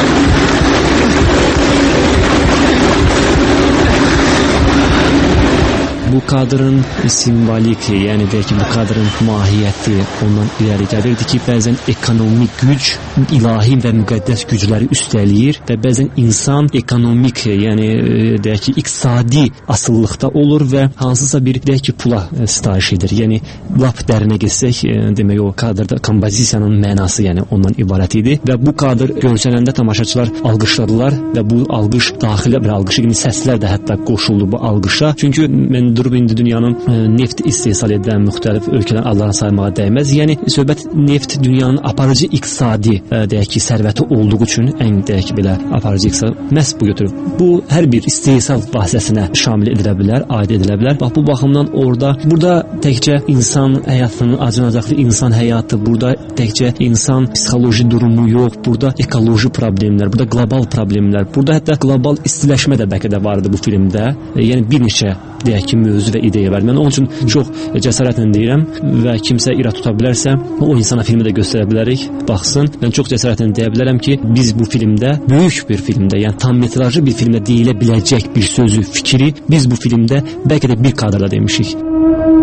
Bu kadrın simvolik, yəni deyək ki, bu kadrın mahiyyəti ondan irəli gəlirdi ki, bəzən ekonomik güc ilahi və müqəddəs gücləri üstələyir və bəzən insan ekonomik, yəni deyək ki, iqtisadi asıllıqda olur və hansısa bir deyək ki, pula sitayiş edir. Yəni lap dərinə getsək, demək o kadrda kompozisiyanın mənası yəni ondan ibarət idi və bu kadr görsənəndə tamaşaçılar alqışladılar və bu alqış daxilə bir alqış, yəni səslər də hətta qoşuldu bu alqışa. Çünki mən durub indi dünyanın e, neft istehsal edən müxtəlif ölkələrin adlarını saymağa dəyməz. Yəni söhbət neft dünyanın aparıcı iqtisadi e, deyək ki, sərvəti olduğu üçün ən deyək ki, belə aparıcı iqtisad məhz bu götürür. Bu hər bir istehsal vasitəsinə şamil edilə bilər, aid edilə bilər. Bax bu baxımdan orada burada təkcə insan həyatının acınacaqlı insan həyatı, burada təkcə insan psixoloji durumu yox, burada ekoloji problemlər, burada qlobal problemlər, burada hətta qlobal istiləşmə də bəlkə də vardı bu filmdə. E, yəni bir neçə deyək ki, mövzu və ideya var. Mən onun üçün çox cəsarətlə deyirəm və kimsə irad tuta bilərsə, o insana filmi də göstərə bilərik, baxsın. Mən çox cəsarətlə deyə bilərəm ki, biz bu filmdə, böyük bir filmdə, yəni tam metrajlı bir filmdə deyilə biləcək bir sözü, fikri biz bu filmdə bəlkə də bir kadrda demişik.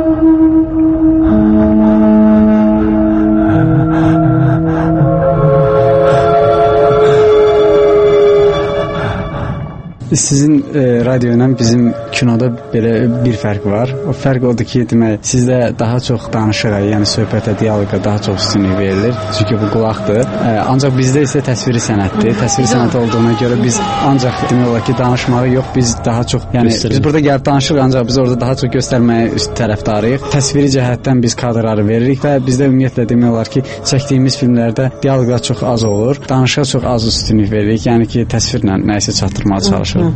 Sizin e, radyo ilə bizim kinoda belə bir fərq var. O fərq odur ki, demək, sizdə daha çox danışığa, yəni söhbətə, dialoqa daha çox üstünlük verilir. Çünki bu qulaqdır. E, ancaq bizdə isə təsviri sənətdir. Təsviri sənət olduğuna görə biz ancaq demək olar ki, danışmağı yox, biz daha çox, yəni Göstərim. Biz burada gəlib danışırıq, ancaq biz orada daha çox göstərməyə üst tərəfdarıyıq. Təsviri cəhətdən biz kadrları veririk və bizdə ümumiyyətlə demək olar ki, çəkdiyimiz filmlərdə dialoqlar çox az olur. Danışığa çox az üstünlük veririk. Yəni ki, təsvirlə nəyisə çatdırmağa çalışırıq.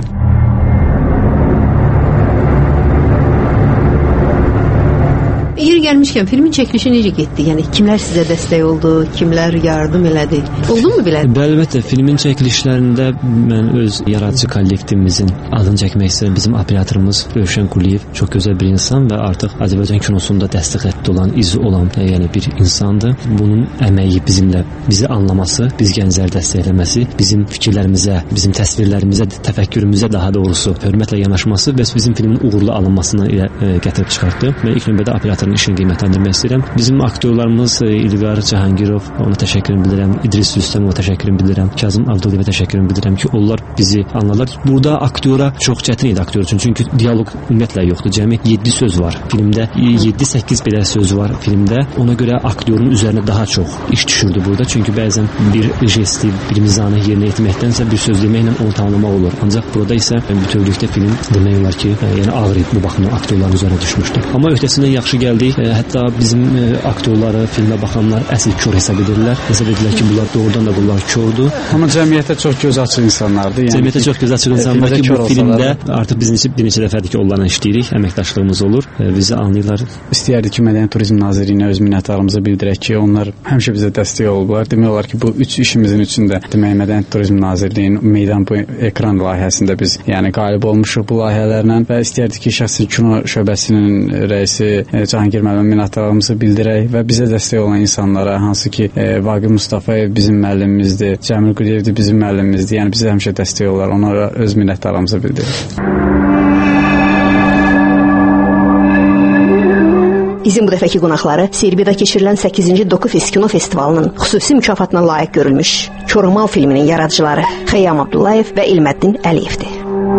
Yeri gəlmişkən filmin çəkilişi necə getdi? Yəni kimlər sizə dəstək oldu, kimlər yardım elədi? Oldu mu belə? Əlbəttə, filmin çəkilişlərində mən öz yaradıcı kollektivimizin adını çəkmək istəyirəm. Bizim operatorumuz Rövşən Quliyev çox gözəl bir insan və artıq Azərbaycan kinosunda dəstək xətti olan, izi olan, yəni bir insandır. Bunun əməyi bizimlə, bizi anlaması, biz gəncləri dəstəkləməsi, bizim fikirlərimizə, bizim təsvirlərimizə, təfəkkürümüzə daha doğrusu hörmətlə yanaşması və bizim filmin uğurlu alınmasına ilə e, gətirib çıxartdı. Mən ilk növbədə operatorun işini qiymətləndirmək istəyirəm. Bizim aktyorlarımız İlqar Cahangirov, ona təşəkkürümü bildirirəm. İdris Rüstəmovə təşəkkürümü bildirirəm. Kazım Abdullayevə təşəkkürümü bildirirəm ki, onlar bizi anladılar. Burada aktyora çox çətin idi aktyor üçün. Çünki dialoq ümumiyyətlə yoxdur. Cəmi yeddi söz var filmdə. yeddi səkkiz belə söz var filmdə. Ona görə aktyorun üzərinə daha çox iş düşürdü burada. Çünki bəzən bir jesti, bir mizanı yerinə yetirməkdənsə bir söz deməklə onu tamamlamaq olur. Ancaq burada isə bütövlükdə film demək olar ki, yəni ağır idi bu baxımdan aktyorların üzərinə düşmüşdü. Amma öhdəsindən yaxşı gəldi. Hətta bizim aktyorları, filmə baxanlar əsl kör hesab edirlər. Hesab edirlər ki, bunlar doğrudan da bunlar kördür. Amma cəmiyyətə çox göz açıq insanlardır. Yəni cəmiyyətə çox göz açıq insanlar ki, bu filmdə artıq biz neçə bir neçə dəfədir ki, onlarla işləyirik, əməkdaşlığımız olur, bizi anlayırlar. İstəyərdik ki, Mədəniyyət Turizm Nazirliyinə öz minnətdarlığımızı bildirək ki, onlar həmişə bizə dəstək olublar. Demək olar ki, bu üç işimizin üçündə demək Mədəniyyət Turizm Nazirliyinin meydan bu ekran layihəsində biz yəni qalib olmuşuq bu layihələrlə və istəyərdik ki, şəxsi kino şöbəsinin rəisi Cahangir müəllimə minnətdarlığımızı bildirək və bizə dəstək olan insanlara, hansı ki, e, Vaqif Mustafayev bizim müəllimimizdir, Cəmil Quliyevdir bizim müəllimimizdir. Yəni bizə həmişə dəstək olar. Onlara öz minnətdarlığımızı bildiririk. Bizim bu dəfəki qonaqları Serbiyada keçirilən səkkizinci Dokufes kino festivalının xüsusi mükafatına layiq görülmüş Çoramal filminin yaradıcıları Xeyyam Abdullayev və İlməddin Əliyevdir.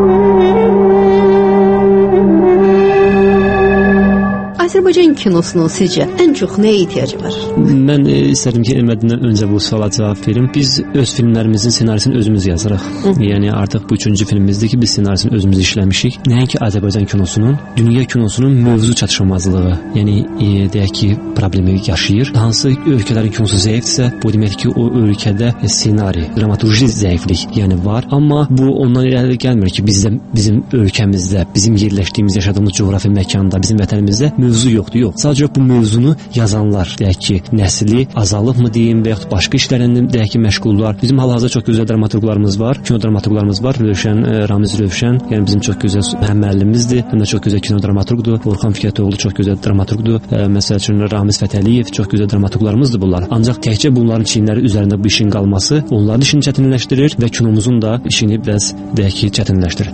Azərbaycan kinosunun sizcə ən çox nəyə ehtiyacı var? Mən e, istədim ki, Elmədindən öncə bu suala cavab verim. Biz öz filmlərimizin ssenarisini özümüz yazırıq. Hı. Yəni artıq bu üçüncü filmimizdir ki, biz ssenarisini özümüz işləmişik. Nəinki Azərbaycan kinosunun, dünya kinosunun mövzu çatışmazlığı, yəni e, deyək ki, problemi yaşayır. Hansı ölkələrin kinosu zəifdirsə, bu demək ki, o ölkədə ssenari, dramaturji zəiflik yəni var. Amma bu ondan irəli gəlmir ki, bizdə, bizim ölkəmizdə, bizim yerləşdiyimiz, yaşadığımız coğrafi məkanda, bizim vətənimizdə mövzu yoxdur, yox. Sadəcə bu mövzunu yazanlar, deyək ki, nəsli azalıbmı deyim və yaxud başqa işlərlə deyək ki, məşğullar. Bizim hal-hazırda çox gözəl dramaturqlarımız var, kino dramaturqlarımız var. Rövşən, Ramiz Rövşən, yəni bizim çox gözəl həm müəllimimizdir, həm də çox gözəl kino dramaturqdur. Orxan Fikətoğlu çox gözəl dramaturqdur. Məsəl üçün Ramiz Fətəliyev çox gözəl dramaturqlarımızdır bunlar. Ancaq təkcə bunların çiyinləri üzərində bu işin qalması onların işini çətinləşdirir və kinomuzun da işini biraz deyək ki, çətinləşdirir.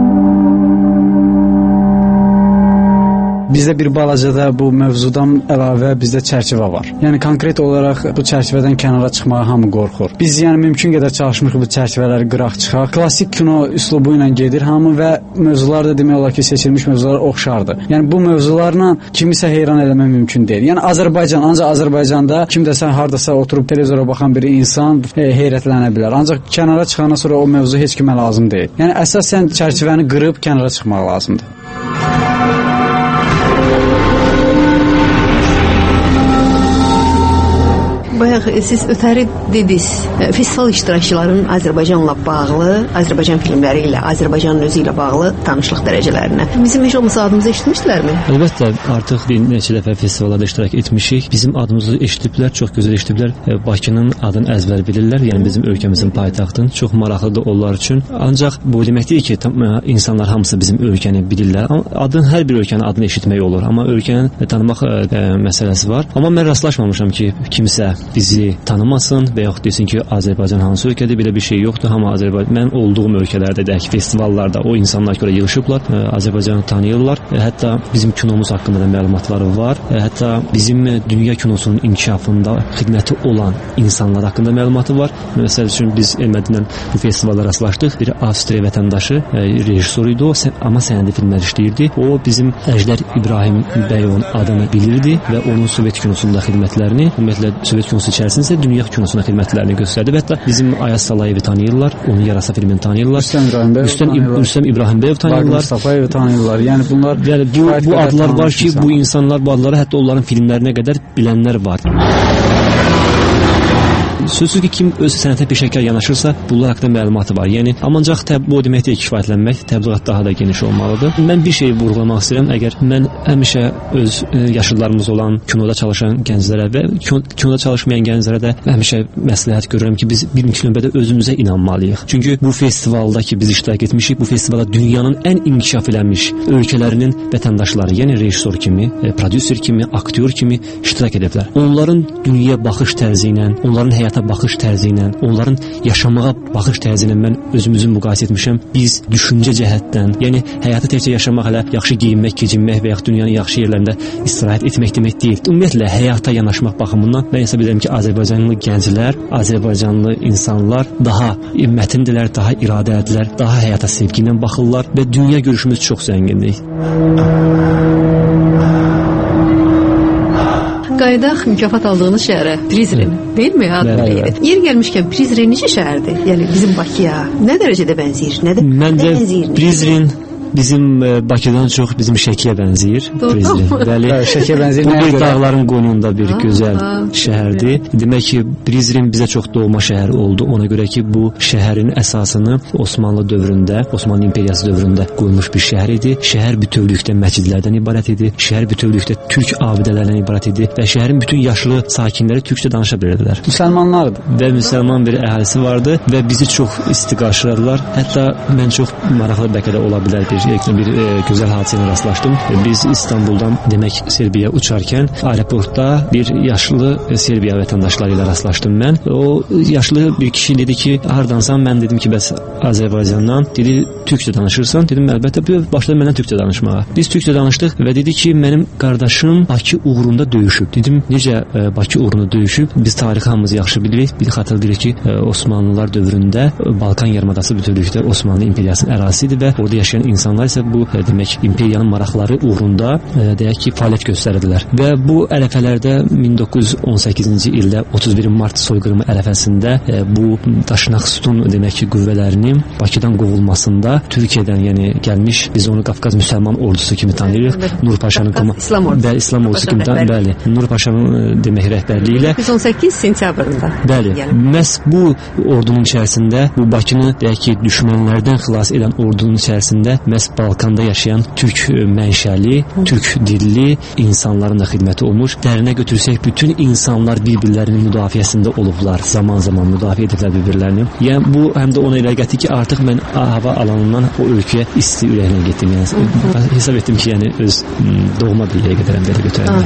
Bizdə bir balaca da bu mövzudan əlavə bizdə çərçivə var. Yəni konkret olaraq bu çərçivədən kənara çıxmağa hamı qorxur. Biz yəni mümkün qədər çalışmışıq bu çərçivələri qıraq çıxaq. Klassik kino üslubu ilə gedir hamı və mövzular da demək olar ki, seçilmiş mövzular oxşardır. Yəni bu mövzularla kimisə heyran eləmək mümkün deyil. Yəni Azərbaycan, ancaq Azərbaycanda kim desən hardasa oturub televizora baxan bir insan e, heyrətlənə bilər. Ancaq kənara çıxandan sonra o mövzu heç kimə lazım deyil. Yəni əsasən çərçivəni qırıb kənara çıxmaq lazımdır. Bayaq siz ötəri dediniz, festival iştirakçılarının Azərbaycanla bağlı, Azərbaycan filmləri ilə, Azərbaycanın özü ilə bağlı tanışlıq dərəcələrinə. Bizim heç olmasa adımızı eşitmişdilərmi? Əlbəttə, artıq bir neçə dəfə festivallarda iştirak etmişik. Bizim adımızı eşitiblər, çox gözəl eşitiblər. Bakının adını əzbər bilirlər, yəni bizim ölkəmizin paytaxtını. Çox maraqlıdır onlar üçün. Ancaq bu demək deyil ki, tam, insanlar hamısı bizim ölkəni bilirlər. Adın hər bir ölkənin adını eşitmək olur, amma ölkəni tanımaq ə, məsələsi var. Amma mən rastlaşmamışam ki, kimsə bizi tanımasın və yaxud desin ki, Azərbaycan hansı ölkədir, belə bir şey yoxdur. Amma Azərbaycan, mən olduğum ölkələrdə də ki, festivallarda o insanlar görə yığışıblar, Azərbaycanı tanıyırlar. Hətta bizim kinomuz haqqında da məlumatları var. Hətta bizim dünya kinosunun inkişafında xidməti olan insanlar haqqında məlumatı var. Məsəl üçün biz Elmədindən bu festivalda rastlaşdıq. Bir Avstriya vətəndaşı rejissor idi o, amma sənədi filmlər işləyirdi. O bizim Əjdər İbrahim bəyovun adını bilirdi və onun Sovet kinosunda xidmətlərini, ümumiyyətlə Sovet kinosu içərisində isə dünya kinosunda xidmətlərini göstərdi. Və hətta bizim Ayaz Salayevi tanıyırlar, onun Yarasa filmini tanıyırlar. Rüstəm İbrahim Bəyov tanıyırlar. Rüstəm İbrahim Bəyov tanıyırlar. Mustafayevi tanıyırlar. Yəni bunlar yəni bu, bu adlar var ki, insan. Bu insanlar bu adları hətta onların filmlərinə qədər bilənlər var. Sözsüz ki, kim öz sənətə peşəkar yanaşırsa, bunlar haqqında məlumatı var. Yəni, ancaq bu demək deyil, kifayətlənmək, təbliğat daha da geniş olmalıdır. Mən bir şey vurğulamaq istəyirəm. Əgər mən həmişə öz yaşıdlarımız olan kinoda çalışan gənclərə və kinoda çalışmayan gənclərə də həmişə məsləhət görürəm ki, biz birinci növbədə özümüzə inanmalıyıq. Çünki bu festivalda ki, biz iştirak etmişik, bu festivalda dünyanın ən inkişaf eləmiş ölkələrinin vətəndaşları, yəni rejissor kimi, prodüser kimi, aktyor kimi iştirak ediblər. Onların dünyaya baxış tərzi ilə, onların həyat baxış tərzi ilə, onların yaşamağa baxış tərzi ilə mən özümüzü müqayisə etmişəm. Biz düşüncə cəhətdən, yəni həyatı təkcə yaşamaq, hələ yaxşı geyinmək, keçinmək və yaxud dünyanın yaxşı yerlərində istirahət etmək demək deyil. Ümumiyyətlə həyata yanaşmaq baxımından mən hesab edirəm ki, Azərbaycanlı gənclər, Azərbaycanlı insanlar daha mətindirlər, daha iradəlilər, daha həyata sevgi ilə baxırlar və dünya görüşümüz çox zəngindir. Qayıdaq mükafat aldığınız şəhərə, Prizren, deyilmi? Yer gəlmişkən Prizren necə şəhərdir? Yəni bizim Bakıya nə dərəcədə bənzəyir? Nədə Məncə Prizren bizim Bakıdan çox bizim Şəkiyə bənzəyir. Bəli, Şəkiyə bənzəyir. Bu bir dağların qoynunda bir gözəl şəhərdir. Demək ki, Prizren bizə çox doğma şəhər oldu. Ona görə ki, bu şəhərin əsasını Osmanlı dövründə, Osmanlı imperiyası dövründə qoyulmuş bir şəhər idi. Şəhər bütövlükdə məscidlərdən ibarət idi. Şəhər bütövlükdə türk abidələrindən ibarət idi və şəhərin bütün yaşlı sakinləri türkcə danışa bilirdilər. Müsəlmanlardır və müsəlman bir əhalisi vardı və bizi çox isti qarşıladılar. Hətta mən çox maraqlı bəlkə də ola bilər bir bir e, gözəl hadisəyə rastlaşdım. Biz İstanbuldan demək Serbiyaya uçarkən aeroportda bir yaşlı Serbiya vətəndaşları ilə rastlaşdım mən. O yaşlı bir kişi dedi ki, hardansan? Mən dedim ki, bəs Azərbaycandan. Dedi, türkcə danışırsan? Dedim, əlbəttə. Başladı məndən türkcə danışmağa. Biz türkcə danışdıq və dedi ki, mənim qardaşım Bakı uğrunda döyüşüb. Dedim, necə e, Bakı uğrunda döyüşüb? Biz tarixi hamımız yaxşı bilirik. Bir xatırlayırıq ki, e, Osmanlılar dövründə Balkan yarımadası bütövlükdə Osmanlı imperiyasının ərazisi idi və orada yaşayan insan İnsanlar isə bu demək imperiyanın maraqları uğrunda e, deyək ki, fəaliyyət göstərirdilər. Və bu ərəfələrdə min doqquz yüz on səkkizinci ildə otuz bir mart soyqırımı ərəfəsində e, bu Daşnaq Sütun demək ki, qüvvələrinin Bakıdan qovulmasında Türkiyədən, yəni gəlmiş, biz onu Qafqaz müsəlman ordusu kimi tanıyırıq. Nur Paşanın İslam ordusu. Bəli, İslam ordusu kimi tanıyırıq. Bəli, Nur Paşanın demək rəhbərliyi ilə iki yüz on səkkiz sentyabrında. Bəli. Məhz bu ordunun içərisində, bu Bakını deyək ki, düşmənlərdən xilas edən ordunun içərisində məhz Balkanda yaşayan türk mənşəli, türk dilli insanların da xidməti olmuş. Dərinə götürsək, bütün insanlar bir-birlərinin müdafiəsində olublar. Zaman-zaman müdafiə ediblər bir-birlərini. Yəni bu həm də ona elə gətir ki, artıq mən hava alanından o ölkəyə isti ürəklə getdim. Yəni hesab etdim ki, yəni öz doğma bir yerə gedərəm, belə götürərəm.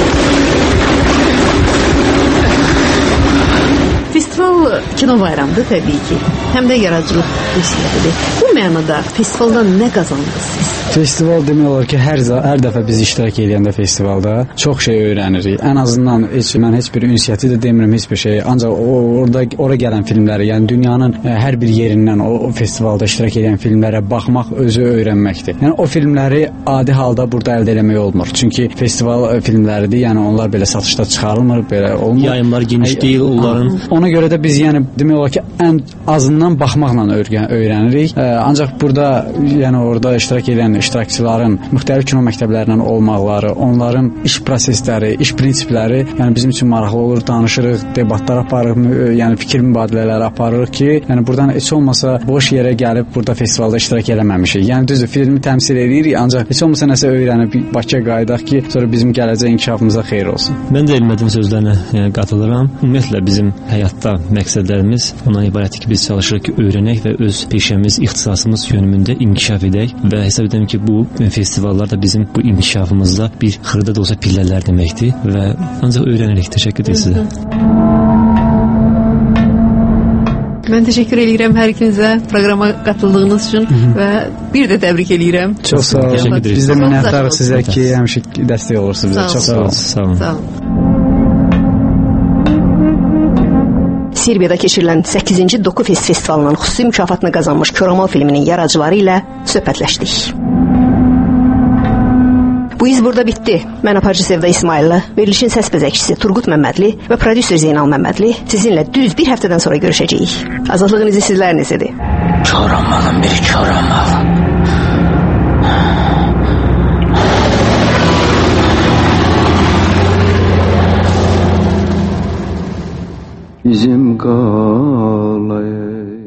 Festival kino bayramıdır təbii ki. Həm də yaradıcılıq müsibətidir. Bu mənada festivaldan nə qazandınız siz? Festival demək olar ki, hər hər dəfə biz iştirak edəndə festivalda çox şey öyrənirik. Ən azından heç mən heç bir ünsiyyəti də demirəm, heç bir şey. Ancaq o, orada ora gələn filmləri, yəni dünyanın ə, hər bir yerindən o, o festivalda iştirak edən filmlərə baxmaq özü öyrənməkdir. Yəni o filmləri adi halda burada əldə etmək olmur. Çünki festival ə, filmləridir, yəni onlar belə satışda çıxarılmır, belə olmur. Yayımlar geniş deyil onların. Ona görə də biz yəni demək olar ki, ən azından baxmaqla öyrənirik. Ə, ancaq burada yəni orada iştirak edən iştirakçıların müxtəlif kino məktəblərindən olmaqları, onların iş prosesləri, iş prinsipləri, yəni bizim üçün maraqlı olur, danışırıq, debatlar aparırıq, yəni fikir mübadilələri aparırıq ki, yəni buradan heç olmasa boş yerə gəlib burada festivalda iştirak eləməmişik. Yəni düzdür, filmi təmsil edirik, ancaq heç olmasa nəsə öyrənib Bakıya qayıdaq ki, sonra bizim gələcək inkişafımıza xeyir olsun. Mən də Elmədin sözlərinə yəni, qatılıram. Ümumiyyətlə bizim həyatda məqsədlərimiz ona ibarətdir ki, biz çalışırıq ki, öyrənək və öz peşəmiz, ixtisasımız həyatımız yönümündə inkişaf edək və hesab edirəm ki, bu festivallar da bizim bu inkişafımızda bir xırda da olsa pillələr deməkdir və ancaq öyrənərək. Təşəkkür edirəm sizə. Mən təşəkkür edirəm hər ikinizə proqrama qatıldığınız üçün Hı -hı. və bir də təbrik edirəm. Çox sağ olun. Biz də minnətdarıq sizə ki, həmişə dəstək olursunuz bizə. Çox sağ olun. Sağ olun. Sağ olun. Serbiyada keçirilən səkkizinci Doku Fest festivalının xüsusi mükafatını qazanmış Koramal filminin yaradıcıları ilə söhbətləşdik. Bu iz burada bitdi. Mən aparıcı Sevda İsmaillə, verilişin səs bəzəkçisi Turqut Məmmədli və prodüser Zeynal Məmmədli sizinlə düz bir həftədən sonra görüşəcəyik. Azadlığın izi sizlərinizidir. Koramalın biri koramal. Bizim qalay